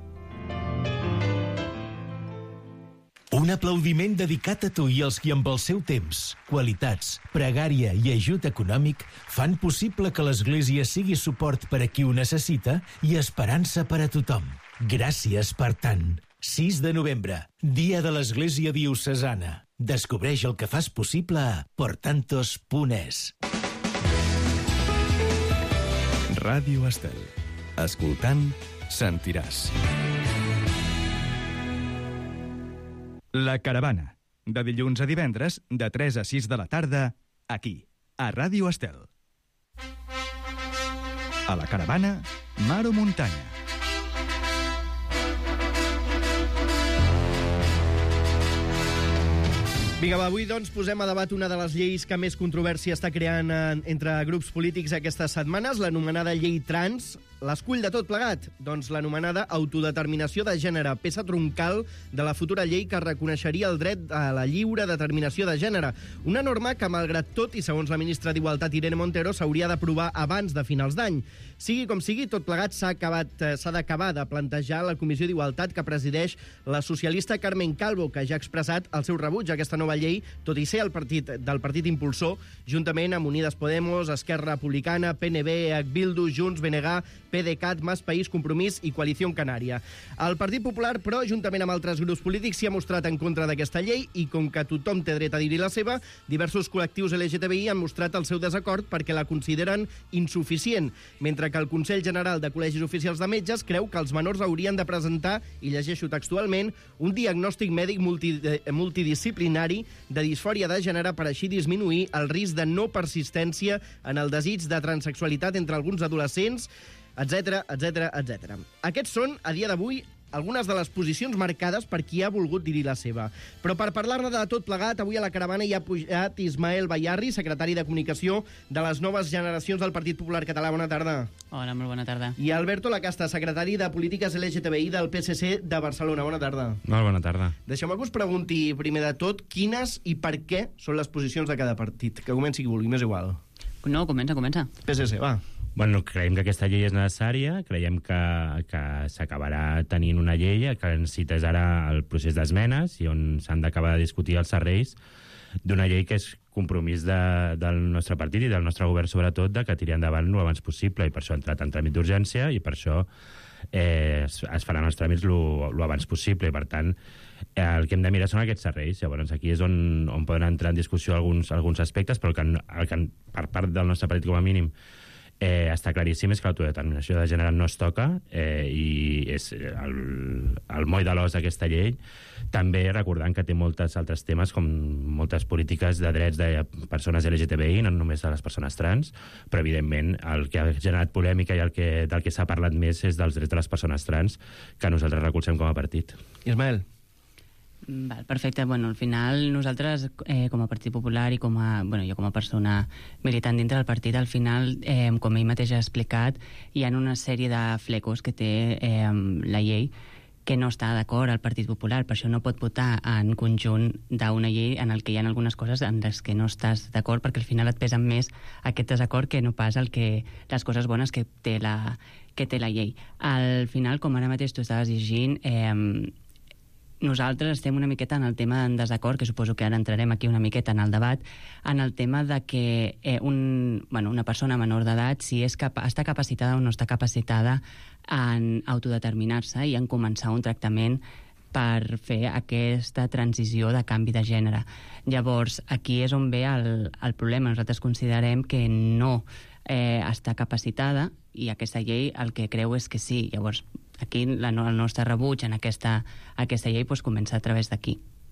Un aplaudiment dedicat a tu i als qui amb el seu temps, qualitats, pregària i ajut econòmic fan possible que l'Església sigui suport per a qui ho necessita i esperança per a tothom. Gràcies per tant. sis de novembre, Dia de l'Església Diocesana. Descobreix el que fas possible a portantos punt es. Ràdio Estel. Escoltant, sentiràs. La Caravana. De dilluns a divendres, de tres a sis de la tarda, aquí, a Ràdio Estel. A la Caravana, Mar o Muntanya. Vinga, va, avui doncs posem a debat una de les lleis que més controvèrsia està creant en, entre grups polítics aquestes setmanes, l'anomenada llei trans. L'escull de tot plegat? Doncs l'anomenada autodeterminació de gènere, peça troncal de la futura llei que reconeixeria el dret a la lliure determinació de gènere. Una norma que, malgrat tot, i segons la ministra d'Igualtat Irene Montero, s'hauria d'aprovar abans de finals d'any. Sigui com sigui, tot plegat s'ha acabat, s'ha d'acabar de plantejar la Comissió d'Igualtat que presideix la socialista Carmen Calvo, que ja ha expressat el seu rebuig a aquesta nova llei, tot i ser el partit del partit impulsor, juntament amb Unides Podemos, Esquerra Republicana, P N B, E H Bildu, Junts, B N G, PDeCAT, Mas País, Compromís i Coalició Canària. El Partit Popular, però, juntament amb altres grups polítics, s'hi ha mostrat en contra d'aquesta llei i, com que tothom té dret a dir-hi la seva, diversos col·lectius L G T B I han mostrat el seu desacord perquè la consideren insuficient, mentre que el Consell General de Col·legis Oficials de Metges creu que els menors haurien de presentar, i llegeixo textualment, un diagnòstic mèdic multi, multidisciplinari de disfòria de gènere per així disminuir el risc de no persistència en el desig de transexualitat entre alguns adolescents, etcètera, etcètera, etcètera. Aquests són, a dia d'avui, algunes de les posicions marcades per qui ha volgut dir la seva. Però per parlar-ne de tot plegat, avui a la caravana hi ha pujat Ismael Bayarri, secretari de Comunicació de les noves generacions del Partit Popular Català. Bona tarda. Hola, molt bona tarda. I Alberto Lacasta, secretari de Polítiques L G T B I del P S C de Barcelona. Bona tarda. Molt bona tarda. Deixeu-me que us pregunti primer de tot quines i per què són les posicions de cada partit. Que comenci qui vulgui, m'és igual. No, comença, comença. P S C, va. Bueno, creiem que aquesta llei és necessària, creiem que, que s'acabarà tenint una llei que necessites ara el procés d'esmenes i on s'han d'acabar de discutir els serveis d'una llei que és compromís de, del nostre partit i del nostre govern, sobretot, de que tiri endavant el abans possible, i per això ha entrat en tràmit d'urgència i per això eh, es, es faran els tràmits el abans possible, i per tant eh, el que hem de mirar són aquests serveis. Llavors aquí és on, on poden entrar en discussió alguns, alguns aspectes, però el que, el que per part del nostre partit com a mínim Eh, està claríssim és que l'autodeterminació de gènere no es toca eh, i és el, el moll de l'os d'aquesta llei. També recordant que té molts altres temes, com moltes polítiques de drets de persones L G T B I, no només de les persones trans, però evidentment el que ha generat polèmica i el que, del que s'ha parlat més és dels drets de les persones trans, que nosaltres recolzem com a partit. Ismael. Val, perfecte. Bueno, al final nosaltres, eh, com a Partit Popular i com a, bueno, jo com a persona militant dintre del partit, al final, eh, com ell mateix ha explicat, hi ha una sèrie de flecos que té eh, la llei que no està d'acord al Partit Popular, per això no pot votar en conjunt d'una llei en el que hi ha algunes coses en les que no estàs d'acord, perquè al final et pesen més aquest desacord que no pas el que, les coses bones que té la, que té la llei. Al final, com ara mateix tu estaves llegint, eh, nosaltres estem una miqueta en el tema en desacord, que suposo que ara entrarem aquí una miqueta en el debat, en el tema de que eh, un, bueno, una persona menor d'edat, si és capa està capacitada o no està capacitada en autodeterminar-se i en començar un tractament per fer aquesta transició de canvi de gènere. Llavors, aquí és on ve el, el problema. Nosaltres considerem que no eh, està capacitada i aquesta llei el que creu és que sí. Llavors, aquí la, el nostre rebuig en aquesta, aquesta llei pues, comença a través d'aquí.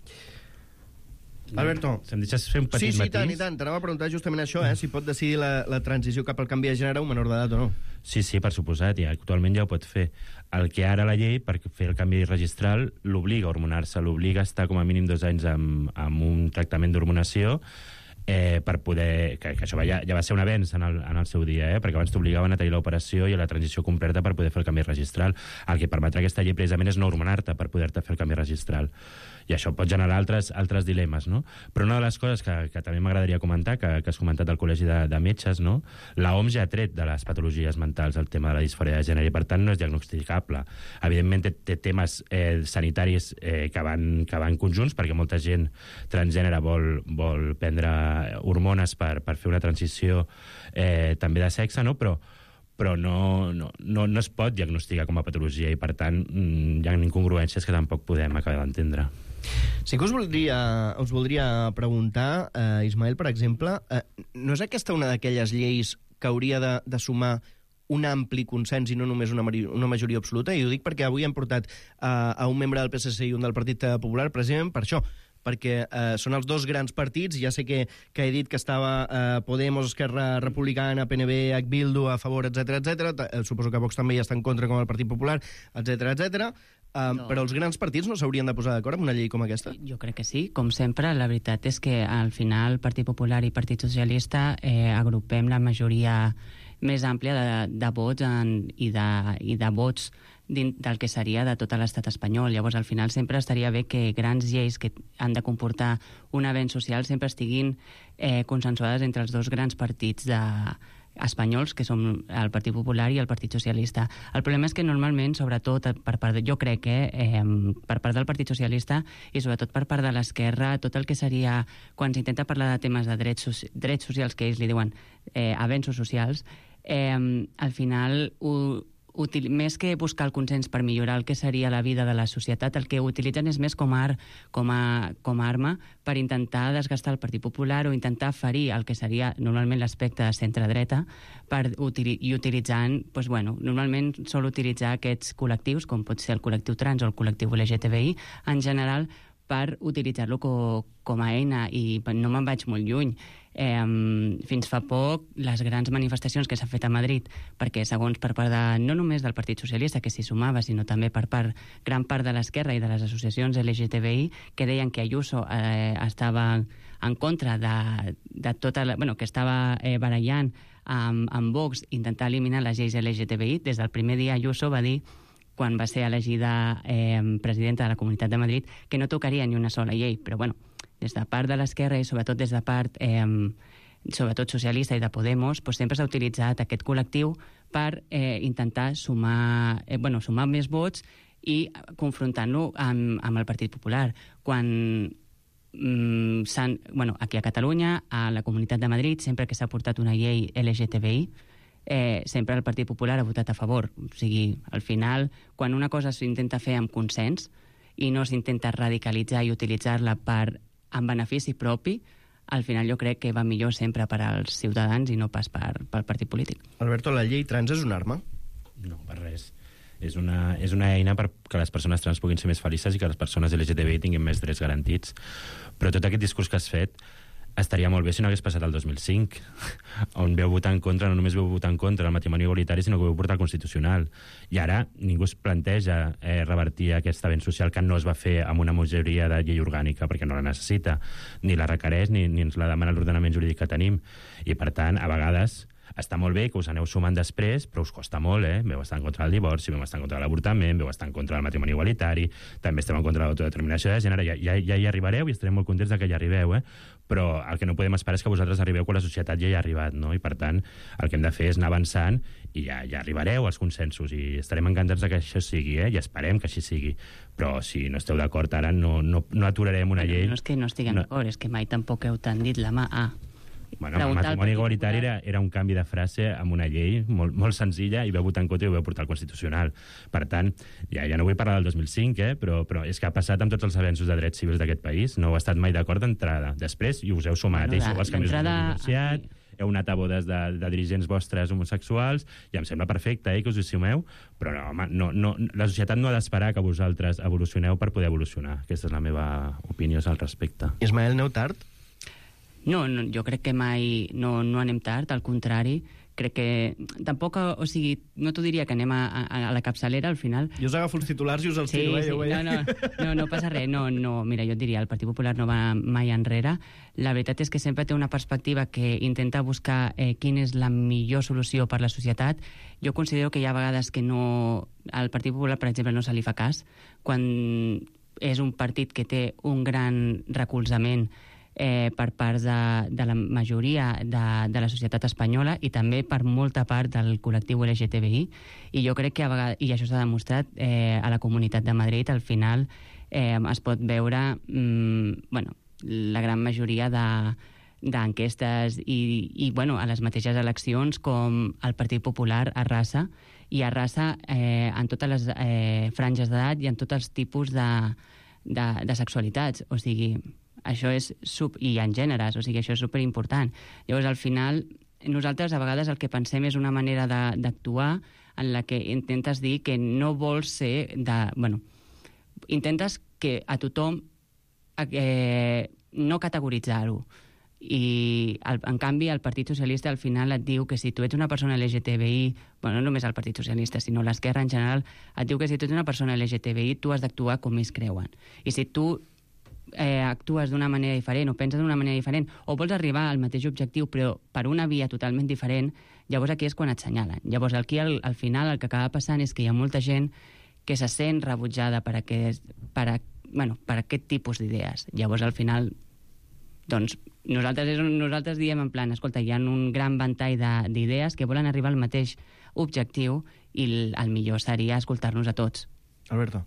Alberto. Si em deixes fer un petit sí, sí, matís... Sí, tant, i tant. T'anava a preguntar justament això, eh? Si pot decidir la, la transició cap al canvi de gènere un menor d'edat o no. Sí, sí, per suposat, i actualment ja ho pot fer. El que ara la llei, per fer el canvi registral, l'obliga a hormonar-se, l'obliga a estar com a mínim dos anys amb, amb un tractament d'hormonació, eh, per poder... Que, que això ja, ja va ser un avenç en el, en el seu dia, eh? Perquè abans t'obligaven a tenir l'operació i a la transició completa per poder fer el canvi registral. El que permetrà aquesta llei precisament és no hormonar-te per poder-te fer el canvi registral. I això pot generar altres, altres dilemes, no? Però una de les coses que, que també m'agradaria comentar, que, que has comentat al Col·legi de, de Metges, no? La O M S ja ha tret de les patologies mentals el tema de la disfòria de gènere i, per tant, no és diagnosticable. Evidentment, té, té temes eh, sanitaris eh, que, van, que van conjunts, perquè molta gent transgènere vol, vol prendre hormones per, per fer una transició eh, també de sexe, no? Però però no, no, no, no es pot diagnosticar com a patologia i, per tant, hi ha incongruències que tampoc podem acabar d'entendre. Sí que us voldria, us voldria preguntar, eh, Ismael, per exemple, eh, no és aquesta una d'aquelles lleis que hauria de, de sumar un ampli consens i no només una, una majoria absoluta? I ho dic perquè avui hem portat eh, a un membre del P S C i un del Partit Popular precisament per això, perquè eh, són els dos grans partits. Ja sé que, que he dit que estava eh, Podemos, Esquerra Republicana, P N B, H Bildu a favor, etcètera, etcètera. Eh, suposo que Vox també hi està en contra, com el Partit Popular, etcètera, etcètera. Uh, no. Però els grans partits no s'haurien de posar d'acord amb una llei com aquesta? Jo crec que sí. Com sempre, la veritat és que al final Partit Popular i Partit Socialista eh, agrupem la majoria més àmplia de, de vots en, i, de, i de vots dins del que seria de tot l'estat espanyol. Llavors, al final, sempre estaria bé que grans lleis que han de comportar un avenç social sempre estiguin eh, consensuades entre els dos grans partits de espanyols, que són el Partit Popular i el Partit Socialista. El problema és que normalment, sobretot, per part de, jo crec que eh, per part del Partit Socialista i sobretot per part de l'esquerra, tot el que seria, quan s'intenta parlar de temes de drets, soci drets socials, que ells li diuen eh, avenços socials, eh, al final ho Util, més que buscar el consens per millorar el que seria la vida de la societat, el que utilitzen és més com a, com a, com a arma per intentar desgastar el Partit Popular o intentar ferir el que seria normalment l'aspecte de centre-dreta per utili i utilitzant, doncs, bueno, normalment sol utilitzar aquests col·lectius, com pot ser el col·lectiu trans o el col·lectiu L G T B I, en general, per utilitzar-lo co com a eina, i no me'n vaig molt lluny. Eh, fins fa poc, les grans manifestacions que s'han fet a Madrid, perquè segons per part de, no només del Partit Socialista, que s'hi sumava, sinó també per part, gran part de l'esquerra i de les associacions L G T B I, que deien que Ayuso eh, estava en contra de, de tota la... Bueno, que estava eh, barallant amb, amb Vox, intentar eliminar les lleis L G T B I. Des del primer dia Ayuso va dir, quan va ser elegida eh, presidenta de la Comunitat de Madrid, que no tocaria ni una sola llei. Però, bueno, des de part de l'esquerra i sobretot des de part eh, sobretot socialista i de Podemos, doncs sempre s'ha utilitzat aquest col·lectiu per eh, intentar sumar, eh, bueno, sumar més vots i confrontant-lo amb, amb el Partit Popular. Quan mm, s'han, bueno, aquí a Catalunya, a la Comunitat de Madrid, sempre que s'ha portat una llei L G T B I, eh, sempre el Partit Popular ha votat a favor. O sigui, al final, quan una cosa s'intenta fer amb consens i no s'intenta radicalitzar i utilitzar-la per en benefici propi, al final jo crec que va millor sempre per als ciutadans i no pas per, pel partit polític. Alberto, la llei trans és una arma? No, per res. És una, és una eina perquè les persones trans puguin ser més felices i que les persones L G T B I tinguin més drets garantits. Però tot aquest discurs que has fet estaria molt bé si no hagués passat el dos mil cinc, on veu votar en contra, no només veu votar en contra del matrimoni igualitari, sinó que veu portar al Constitucional. I ara ningú es planteja eh, revertir aquest avenç social que no es va fer amb una majoria de llei orgànica, perquè no la necessita, ni la requereix, ni, ni ens la demana l'ordenament jurídic que tenim. I, per tant, a vegades està molt bé que us aneu sumant després, però us costa molt, eh? Veu estar en contra del divorci, veu estar en contra de l'avortament, veu estar en contra del matrimoni igualitari, també estem en contra de l'autodeterminació de gènere, ja, ja, ja hi arribareu i estarem molt contents de que hi arribeu, eh? Però el que no podem esperar és que vosaltres arribeu quan la societat ja hi ha arribat, no? I per tant, el que hem de fer és anar avançant i ja, ja arribareu als consensos i estarem encantats de que això sigui, eh? I esperem que així sigui. Però si no esteu d'acord ara, no, no, no aturarem una Bueno, llei... no és que no estiguem No. d'acord, és que mai tampoc heu tendit la mà a... Bueno, el matrimoni igualitari era, era un canvi de frase amb una llei molt, molt senzilla i veu votar en contra i ho veu portar al Constitucional. Per tant, ja, ja no vull parlar del dos mil cinc, eh, però, però és que ha passat amb tots els avenços de drets civils d'aquest país. No heu estat mai d'acord d'entrada. Després, i us heu sumat, Bueno, bueno, de- els canvis de d'entrada, divorciat, heu anat a bodes de, de dirigents vostres homosexuals, i em sembla perfecte eh, que us hi sumeu, però no, home, no, no, la societat no ha d'esperar que vosaltres evolucioneu per poder evolucionar. Aquesta és la meva opinió al respecte. Ismael, aneu tard? No, no, jo crec que mai no, no anem tard, al contrari. Crec que tampoc, o sigui, no t'ho diria que anem a, a, a la capçalera al final. Jo us agafo els titulars i us els Sí, tiro, eh? sí, Ja ho veig. no, no, no, no passa res. No, no, mira, jo et diria, el Partit Popular no va mai enrere. La veritat és que sempre té una perspectiva que intenta buscar eh, quina és la millor solució per la societat. Jo considero que hi ha vegades que no... Al Partit Popular, per exemple, no se li fa cas. Quan és un partit que té un gran recolzament eh, per part de, de la majoria de, de la societat espanyola i també per molta part del col·lectiu L G T B I, i jo crec que a vegades, i això s'ha demostrat eh, a la Comunitat de Madrid, al final eh, es pot veure mm, bueno, la gran majoria de d'enquestes i, i bueno, a les mateixes eleccions com el Partit Popular arrasa, i arrasa eh, en totes les eh, franges d'edat i en tots els tipus de, de, de sexualitats. O sigui, això és sub... i en gèneres, o sigui, això és superimportant. Llavors, al final, nosaltres a vegades el que pensem és una manera d'actuar en la que intentes dir que no vols ser de... Bueno, intentes que a tothom eh, no categoritzar-ho. I el, en canvi el Partit Socialista al final et diu que si tu ets una persona L G T B I, bueno, no només el Partit Socialista sinó l'esquerra en general, et diu que si tu ets una persona L G T B I tu has d'actuar com ells creuen, i si tu eh, actues d'una manera diferent o penses d'una manera diferent o vols arribar al mateix objectiu però per una via totalment diferent, llavors aquí és quan et senyalen. Llavors aquí al, al final el que acaba passant és que hi ha molta gent que se sent rebutjada per aquest, per a, bueno, per aquest tipus d'idees. Llavors al final doncs nosaltres, és, nosaltres diem en plan, escolta, hi ha un gran ventall d'idees que volen arribar al mateix objectiu i el, el millor seria escoltar-nos a tots. Alberto.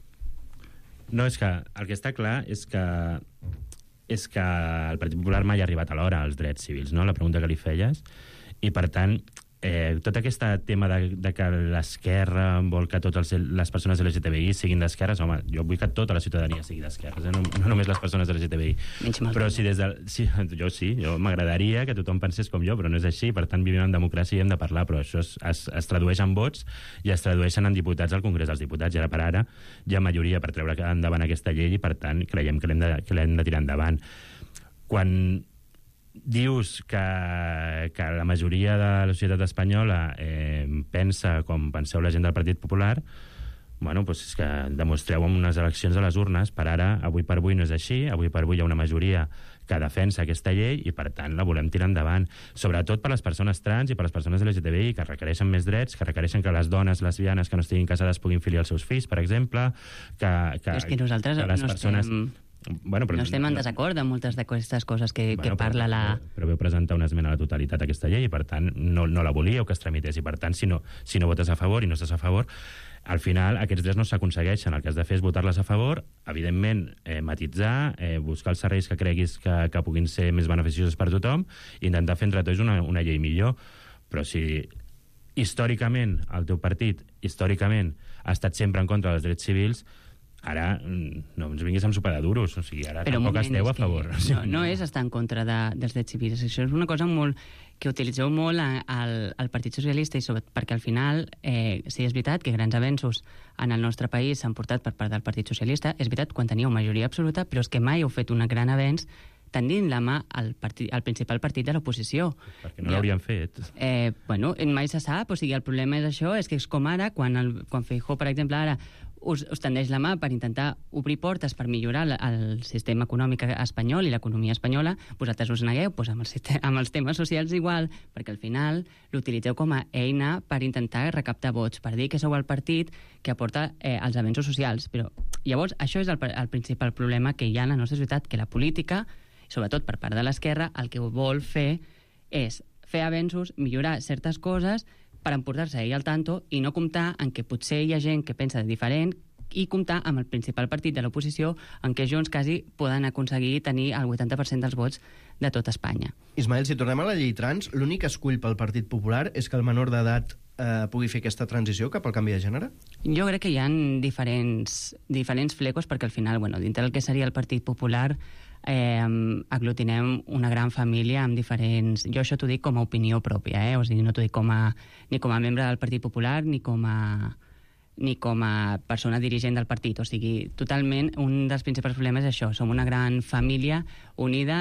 No, és que el que està clar és que és que el Partit Popular mai ha arribat a l'hora als drets civils, no? La pregunta que li feies. I, per tant, eh, tot aquest tema de, de que l'esquerra vol que totes les persones L G T B I siguin d'esquerres, home, jo vull que tota la ciutadania sigui d'esquerres, eh? no, no només les persones L G T B I. Però si des del... Sí, jo sí, jo m'agradaria que tothom pensés com jo, però no és així. Per tant, vivim en democràcia i hem de parlar, però això es, es, es tradueix en vots i es tradueixen en diputats al Congrés dels Diputats. I ara per ara hi ha majoria per treure endavant aquesta llei i, per tant, creiem que l'hem de, que l'hem de tirar endavant. Quan dius que, que la majoria de la societat espanyola eh, pensa com penseu la gent del Partit Popular, bueno, doncs és que demostreu en unes eleccions a les urnes. Per ara, avui per avui no és així, avui per avui hi ha una majoria que defensa aquesta llei i, per tant, la volem tirar endavant. Sobretot per les persones trans i per les persones L G T B I, que requereixen més drets, que requereixen que les dones lesbianes que no estiguin casades puguin filiar els seus fills, per exemple, que, que, és que nosaltres que les no persones... estem... Bueno, però, no estem en no, desacord amb moltes d'aquestes coses que, bueno, que parla però, la... Però, però veu presentar una esmena a la totalitat a aquesta llei i, per tant, no, no la volíeu que es tramités. I, per tant, si no, si no votes a favor i no estàs a favor, al final aquests drets no s'aconsegueixen. El que has de fer és votar-les a favor, evidentment, eh, matitzar, eh, buscar els serveis que creguis que, que puguin ser més beneficiosos per tothom i intentar fer entre tots una, una llei millor. Però si històricament el teu partit, històricament, ha estat sempre en contra dels drets civils, ara no ens vinguis amb sopar de duros, o sigui, ara Però tampoc moment, esteu a que favor. No, no és estar en contra de, dels drets civils, això és una cosa molt que utilitzeu molt a, al, al Partit Socialista, i sobretot perquè al final eh, sí, és veritat que grans avenços en el nostre país s'han portat per part del Partit Socialista, és veritat quan teníeu majoria absoluta, però és que mai heu fet un gran avenç tendint la mà al, partit, al principal partit de l'oposició. Perquè no ja. l'haurien fet. Eh, bueno, mai se sap, o sigui, el problema és això, és que és com ara, quan, el, quan Feijóo, per exemple, ara us, us tendeix la mà per intentar obrir portes per millorar el, el sistema econòmic espanyol i l'economia espanyola, vosaltres us negueu, doncs amb, els, amb els temes socials igual, perquè al final l'utilitzeu com a eina per intentar recaptar vots, per dir que sou el partit que aporta eh, els avenços socials. Però llavors això és el, el principal problema que hi ha en la nostra societat, que la política, sobretot per part de l'esquerra, el que vol fer és fer avenços, millorar certes coses per emportar-se ell al tanto i no comptar en que potser hi ha gent que pensa de diferent i comptar amb el principal partit de l'oposició en què Junts quasi poden aconseguir tenir el vuitanta per cent dels vots de tot Espanya. Ismael, si tornem a la llei trans, l'únic que escull pel Partit Popular és que el menor d'edat eh, pugui fer aquesta transició cap al canvi de gènere? Jo crec que hi ha diferents, diferents flecos perquè al final, bueno, dintre del que seria el Partit Popular eh, aglutinem una gran família amb diferents... Jo això t'ho dic com a opinió pròpia, eh? O sigui, no t'ho dic com a, ni com a membre del Partit Popular ni com a, ni com a persona dirigent del partit. O sigui, totalment un dels principals problemes és això. Som una gran família unida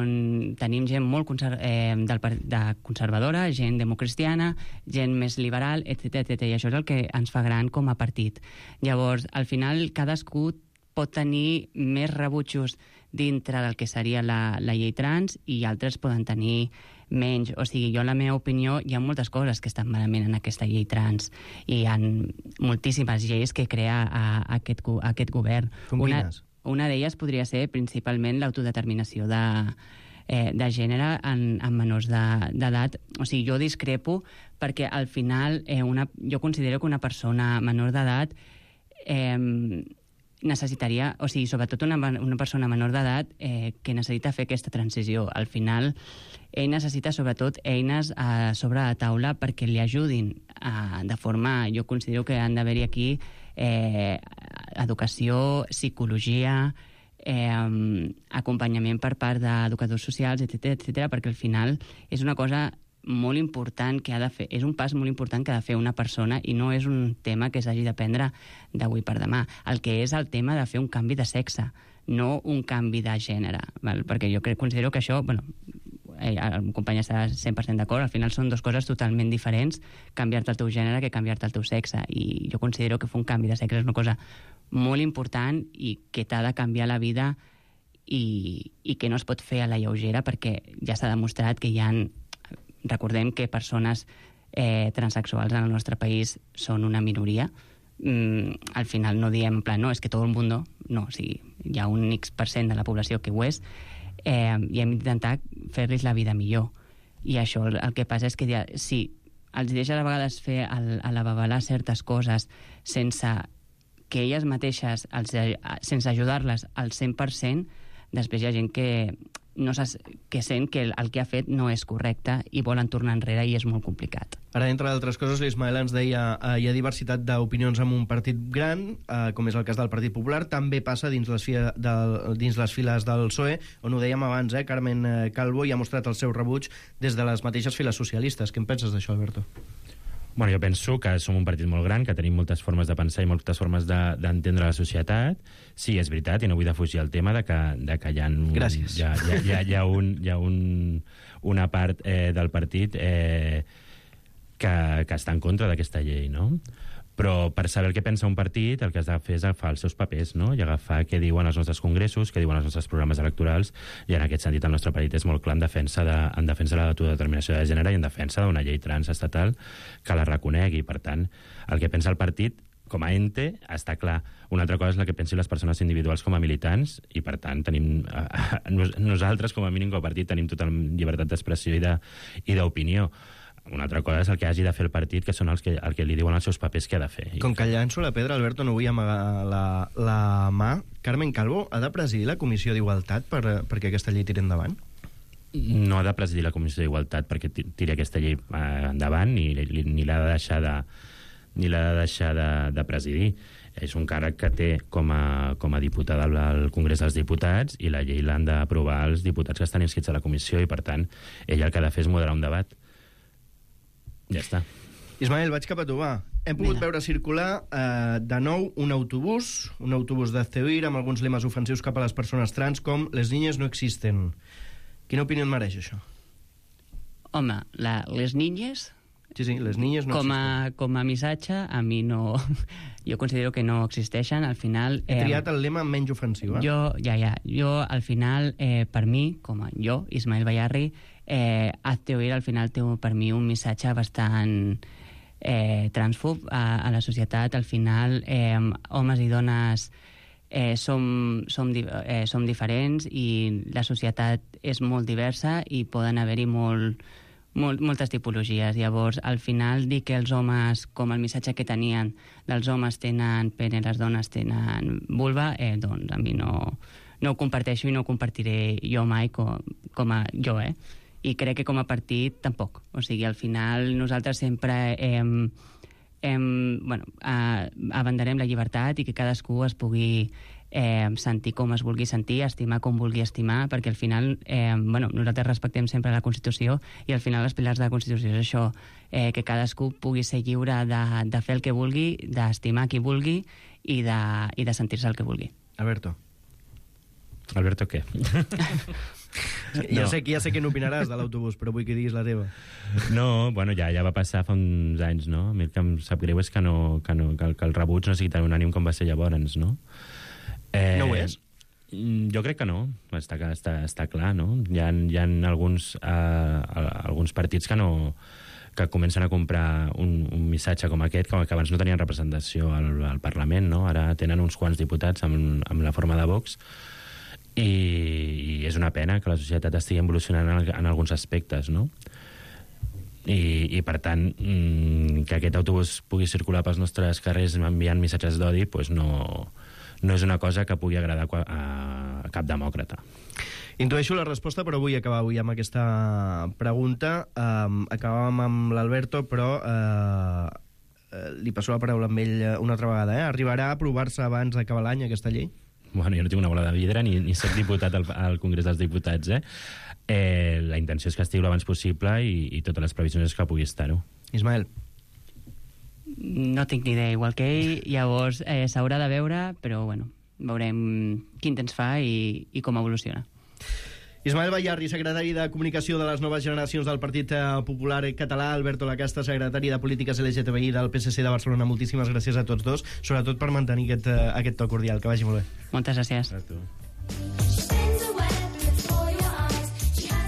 on tenim gent molt conser eh, del, de conservadora, gent democristiana, gent més liberal, etcètera, etcètera. I això és el que ens fa gran com a partit. Llavors, al final, cadascú pot tenir més rebutjos dintre del que seria la, la llei trans i altres poden tenir menys. O sigui, jo, en la meva opinió, hi ha moltes coses que estan malament en aquesta llei trans i hi ha moltíssimes lleis que crea a, a, aquest, a aquest govern. Com una, quines? una d'elles podria ser principalment l'autodeterminació de, eh, de gènere en, en menors d'edat. O sigui, jo discrepo perquè al final eh, una, jo considero que una persona menor d'edat eh, necessitaria, o sigui, sobretot una, una persona menor d'edat eh, que necessita fer aquesta transició. Al final, ell necessita sobretot eines a sobre la taula perquè li ajudin a, de forma... Jo considero que han d'haver-hi aquí eh, educació, psicologia, eh, acompanyament per part d'educadors socials, etcètera, etcètera, perquè al final és una cosa molt important que ha de fer, és un pas molt important que ha de fer una persona i no és un tema que s'hagi de prendre d'avui per demà. El que és el tema de fer un canvi de sexe, no un canvi de gènere, val? Perquè jo crec, considero que això, bueno, eh, el company està cent per cent d'acord, al final són dues coses totalment diferents, canviar-te el teu gènere que canviar-te el teu sexe, i jo considero que fer un canvi de sexe és una cosa molt important i que t'ha de canviar la vida i, i que no es pot fer a la lleugera perquè ja s'ha demostrat que hi ha... Recordem que persones eh, transexuals en el nostre país són una minoria. Mm, al final no diem, en plan, no, és que tot el món no. No, o sigui, hi ha un X per cent de la població que ho és eh, i hem d'intentar fer-los la vida millor. I això el, el que passa és que ja, si els deixa a vegades fer el, a l'avabalar certes coses sense que elles mateixes, els, sense ajudar-les al cent per cent, després hi ha gent que... no que sent que el, el que ha fet no és correcte i volen tornar enrere i és molt complicat. Ara, entre d'altres coses, l'Ismael ens deia eh, hi ha diversitat d'opinions en un partit gran, eh, com és el cas del Partit Popular, també passa dins les, fia, del, dins les files del P S O E, on ho dèiem abans, eh, Carmen Calvo ja ha mostrat el seu rebuig des de les mateixes files socialistes. Què en penses d'això, Alberto? Bueno, jo penso que som un partit molt gran, que tenim moltes formes de pensar i moltes formes de- d'entendre la societat. Sí, és veritat, i no vull defugir el tema de que, de que hi ha, un, Gràcies. hi ha, hi ha, hi ha, hi ha, un, hi ha un, una part eh, del partit eh, que, que està en contra d'aquesta llei, no? Però per saber el que pensa un partit, el que has de fer és agafar els seus papers, no? I agafar què diuen els nostres congressos, què diuen els nostres programes electorals, i en aquest sentit el nostre partit és molt clar en defensa de, en defensa de l'autodeterminació de gènere i en defensa d'una llei trans estatal que la reconegui. Per tant, el que pensa el partit com a ente està clar. Una altra cosa és la que pensin les persones individuals com a militants, i per tant tenim eh, nos- nosaltres com a mínim com a partit tenim total llibertat d'expressió i de- i d'opinió. Una altra cosa és el que hagi de fer el partit, que són els que, el que li diuen els seus papers que ha de fer. Com que llanço la pedra, Alberto, no vull amagar la, la mà. Carmen Calvo ha de presidir la Comissió d'Igualtat per, perquè aquesta llei tiri endavant? No ha de presidir la Comissió d'Igualtat perquè ti- tiri aquesta llei eh, endavant, ni, ni, ni l'ha de deixar de ni l'ha de deixar de, de presidir. És un càrrec que té com a, com a diputada al, al Congrés dels Diputats, i la llei l'han d'aprovar els diputats que estan inscrits a la comissió, i per tant ella el que ha de fer és moderar un debat. Ja està. Ismael, vaig cap a tu, va. Hem pogut Vinga. veure circular eh, de nou un autobús, un autobús de Ceuir amb alguns lemes ofensius cap a les persones trans com «Les niñas no existen». Quina opinió et mereix, això? Home, la, les niñes... Sí, sí, les niñes no com a, com a missatge, a mi no... Jo considero que no existeixen. Al final... He triat el lema menys ofensiu, eh? Jo, ja, ja. Jo, al final, eh, per mi, com a jo, Ismael Bayarri, eh, Hazte Oír, al final, té per mi un missatge bastant eh, transfob a, a la societat. Al final, eh, homes i dones eh, som, som, di eh, som diferents, i la societat és molt diversa i poden haver-hi molt... Mol, moltes tipologies. Llavors, al final, dir que els homes, com el missatge que tenien, dels homes tenen pene, les dones tenen vulva, eh, doncs a mi no, no ho comparteixo i no ho compartiré jo mai com, com a jo, eh? I crec que com a partit tampoc. O sigui, al final nosaltres sempre hem, hem, bueno, eh, abanderem la llibertat i que cadascú es pugui eh, sentir com es vulgui sentir, estimar com vulgui estimar, perquè al final eh, bueno, nosaltres respectem sempre la Constitució, i al final els pilars de la Constitució és això, eh, que cadascú pugui ser lliure de, de fer el que vulgui, d'estimar qui vulgui i de, i de sentir-se el que vulgui. Alberto. Alberto, què? Ja, sé, ja sé que n'opinaràs de l'autobús, però vull que diguis la teva. No, bueno, ja ja va passar fa uns anys, no? A mi el que em sap greu és que, no, que, no, que, el, que el rebuig no sigui tan unànim com va ser llavors, no? Eh, No ho és? Jo crec que no, està, està, està clar, no? Hi ha, hi ha alguns, eh, alguns partits que no que comencen a comprar un, un missatge com aquest, com que abans no tenien representació al, al Parlament, no? Ara tenen uns quants diputats amb, amb la forma de Vox, i, i és una pena que la societat estigui evolucionant en, en alguns aspectes, no? I, i per tant, mmm, que aquest autobús pugui circular pels nostres carrers enviant missatges d'odi, pues no, no és una cosa que pugui agradar a, a cap demòcrata. Intueixo la resposta, però vull acabar avui amb aquesta pregunta. Um, acabàvem amb l'Alberto, però uh, uh, li passo la paraula amb ell una altra vegada. Eh? Arribarà a aprovar-se abans d'acabar l'any, aquesta llei? Bueno, jo no tinc una bola de vidre ni, ni soc diputat al, al Congrés dels Diputats, eh? eh? La intenció és que estigui l'abans possible i, i totes les previsions és que pugui estar-ho. Ismael. No tinc ni idea, igual que ell, llavors eh, s'haurà de veure, però bueno, veurem quin temps fa i, i com evoluciona. Ismael Bayarri, secretari de Comunicació de les Noves Generacions del Partit Popular Català, Alberto Lacasta, secretari de Polítiques L G T B I del P S C de Barcelona. Moltíssimes gràcies a tots dos, sobretot per mantenir aquest, aquest to cordial. Que vagi molt bé. Moltes gràcies. A tu.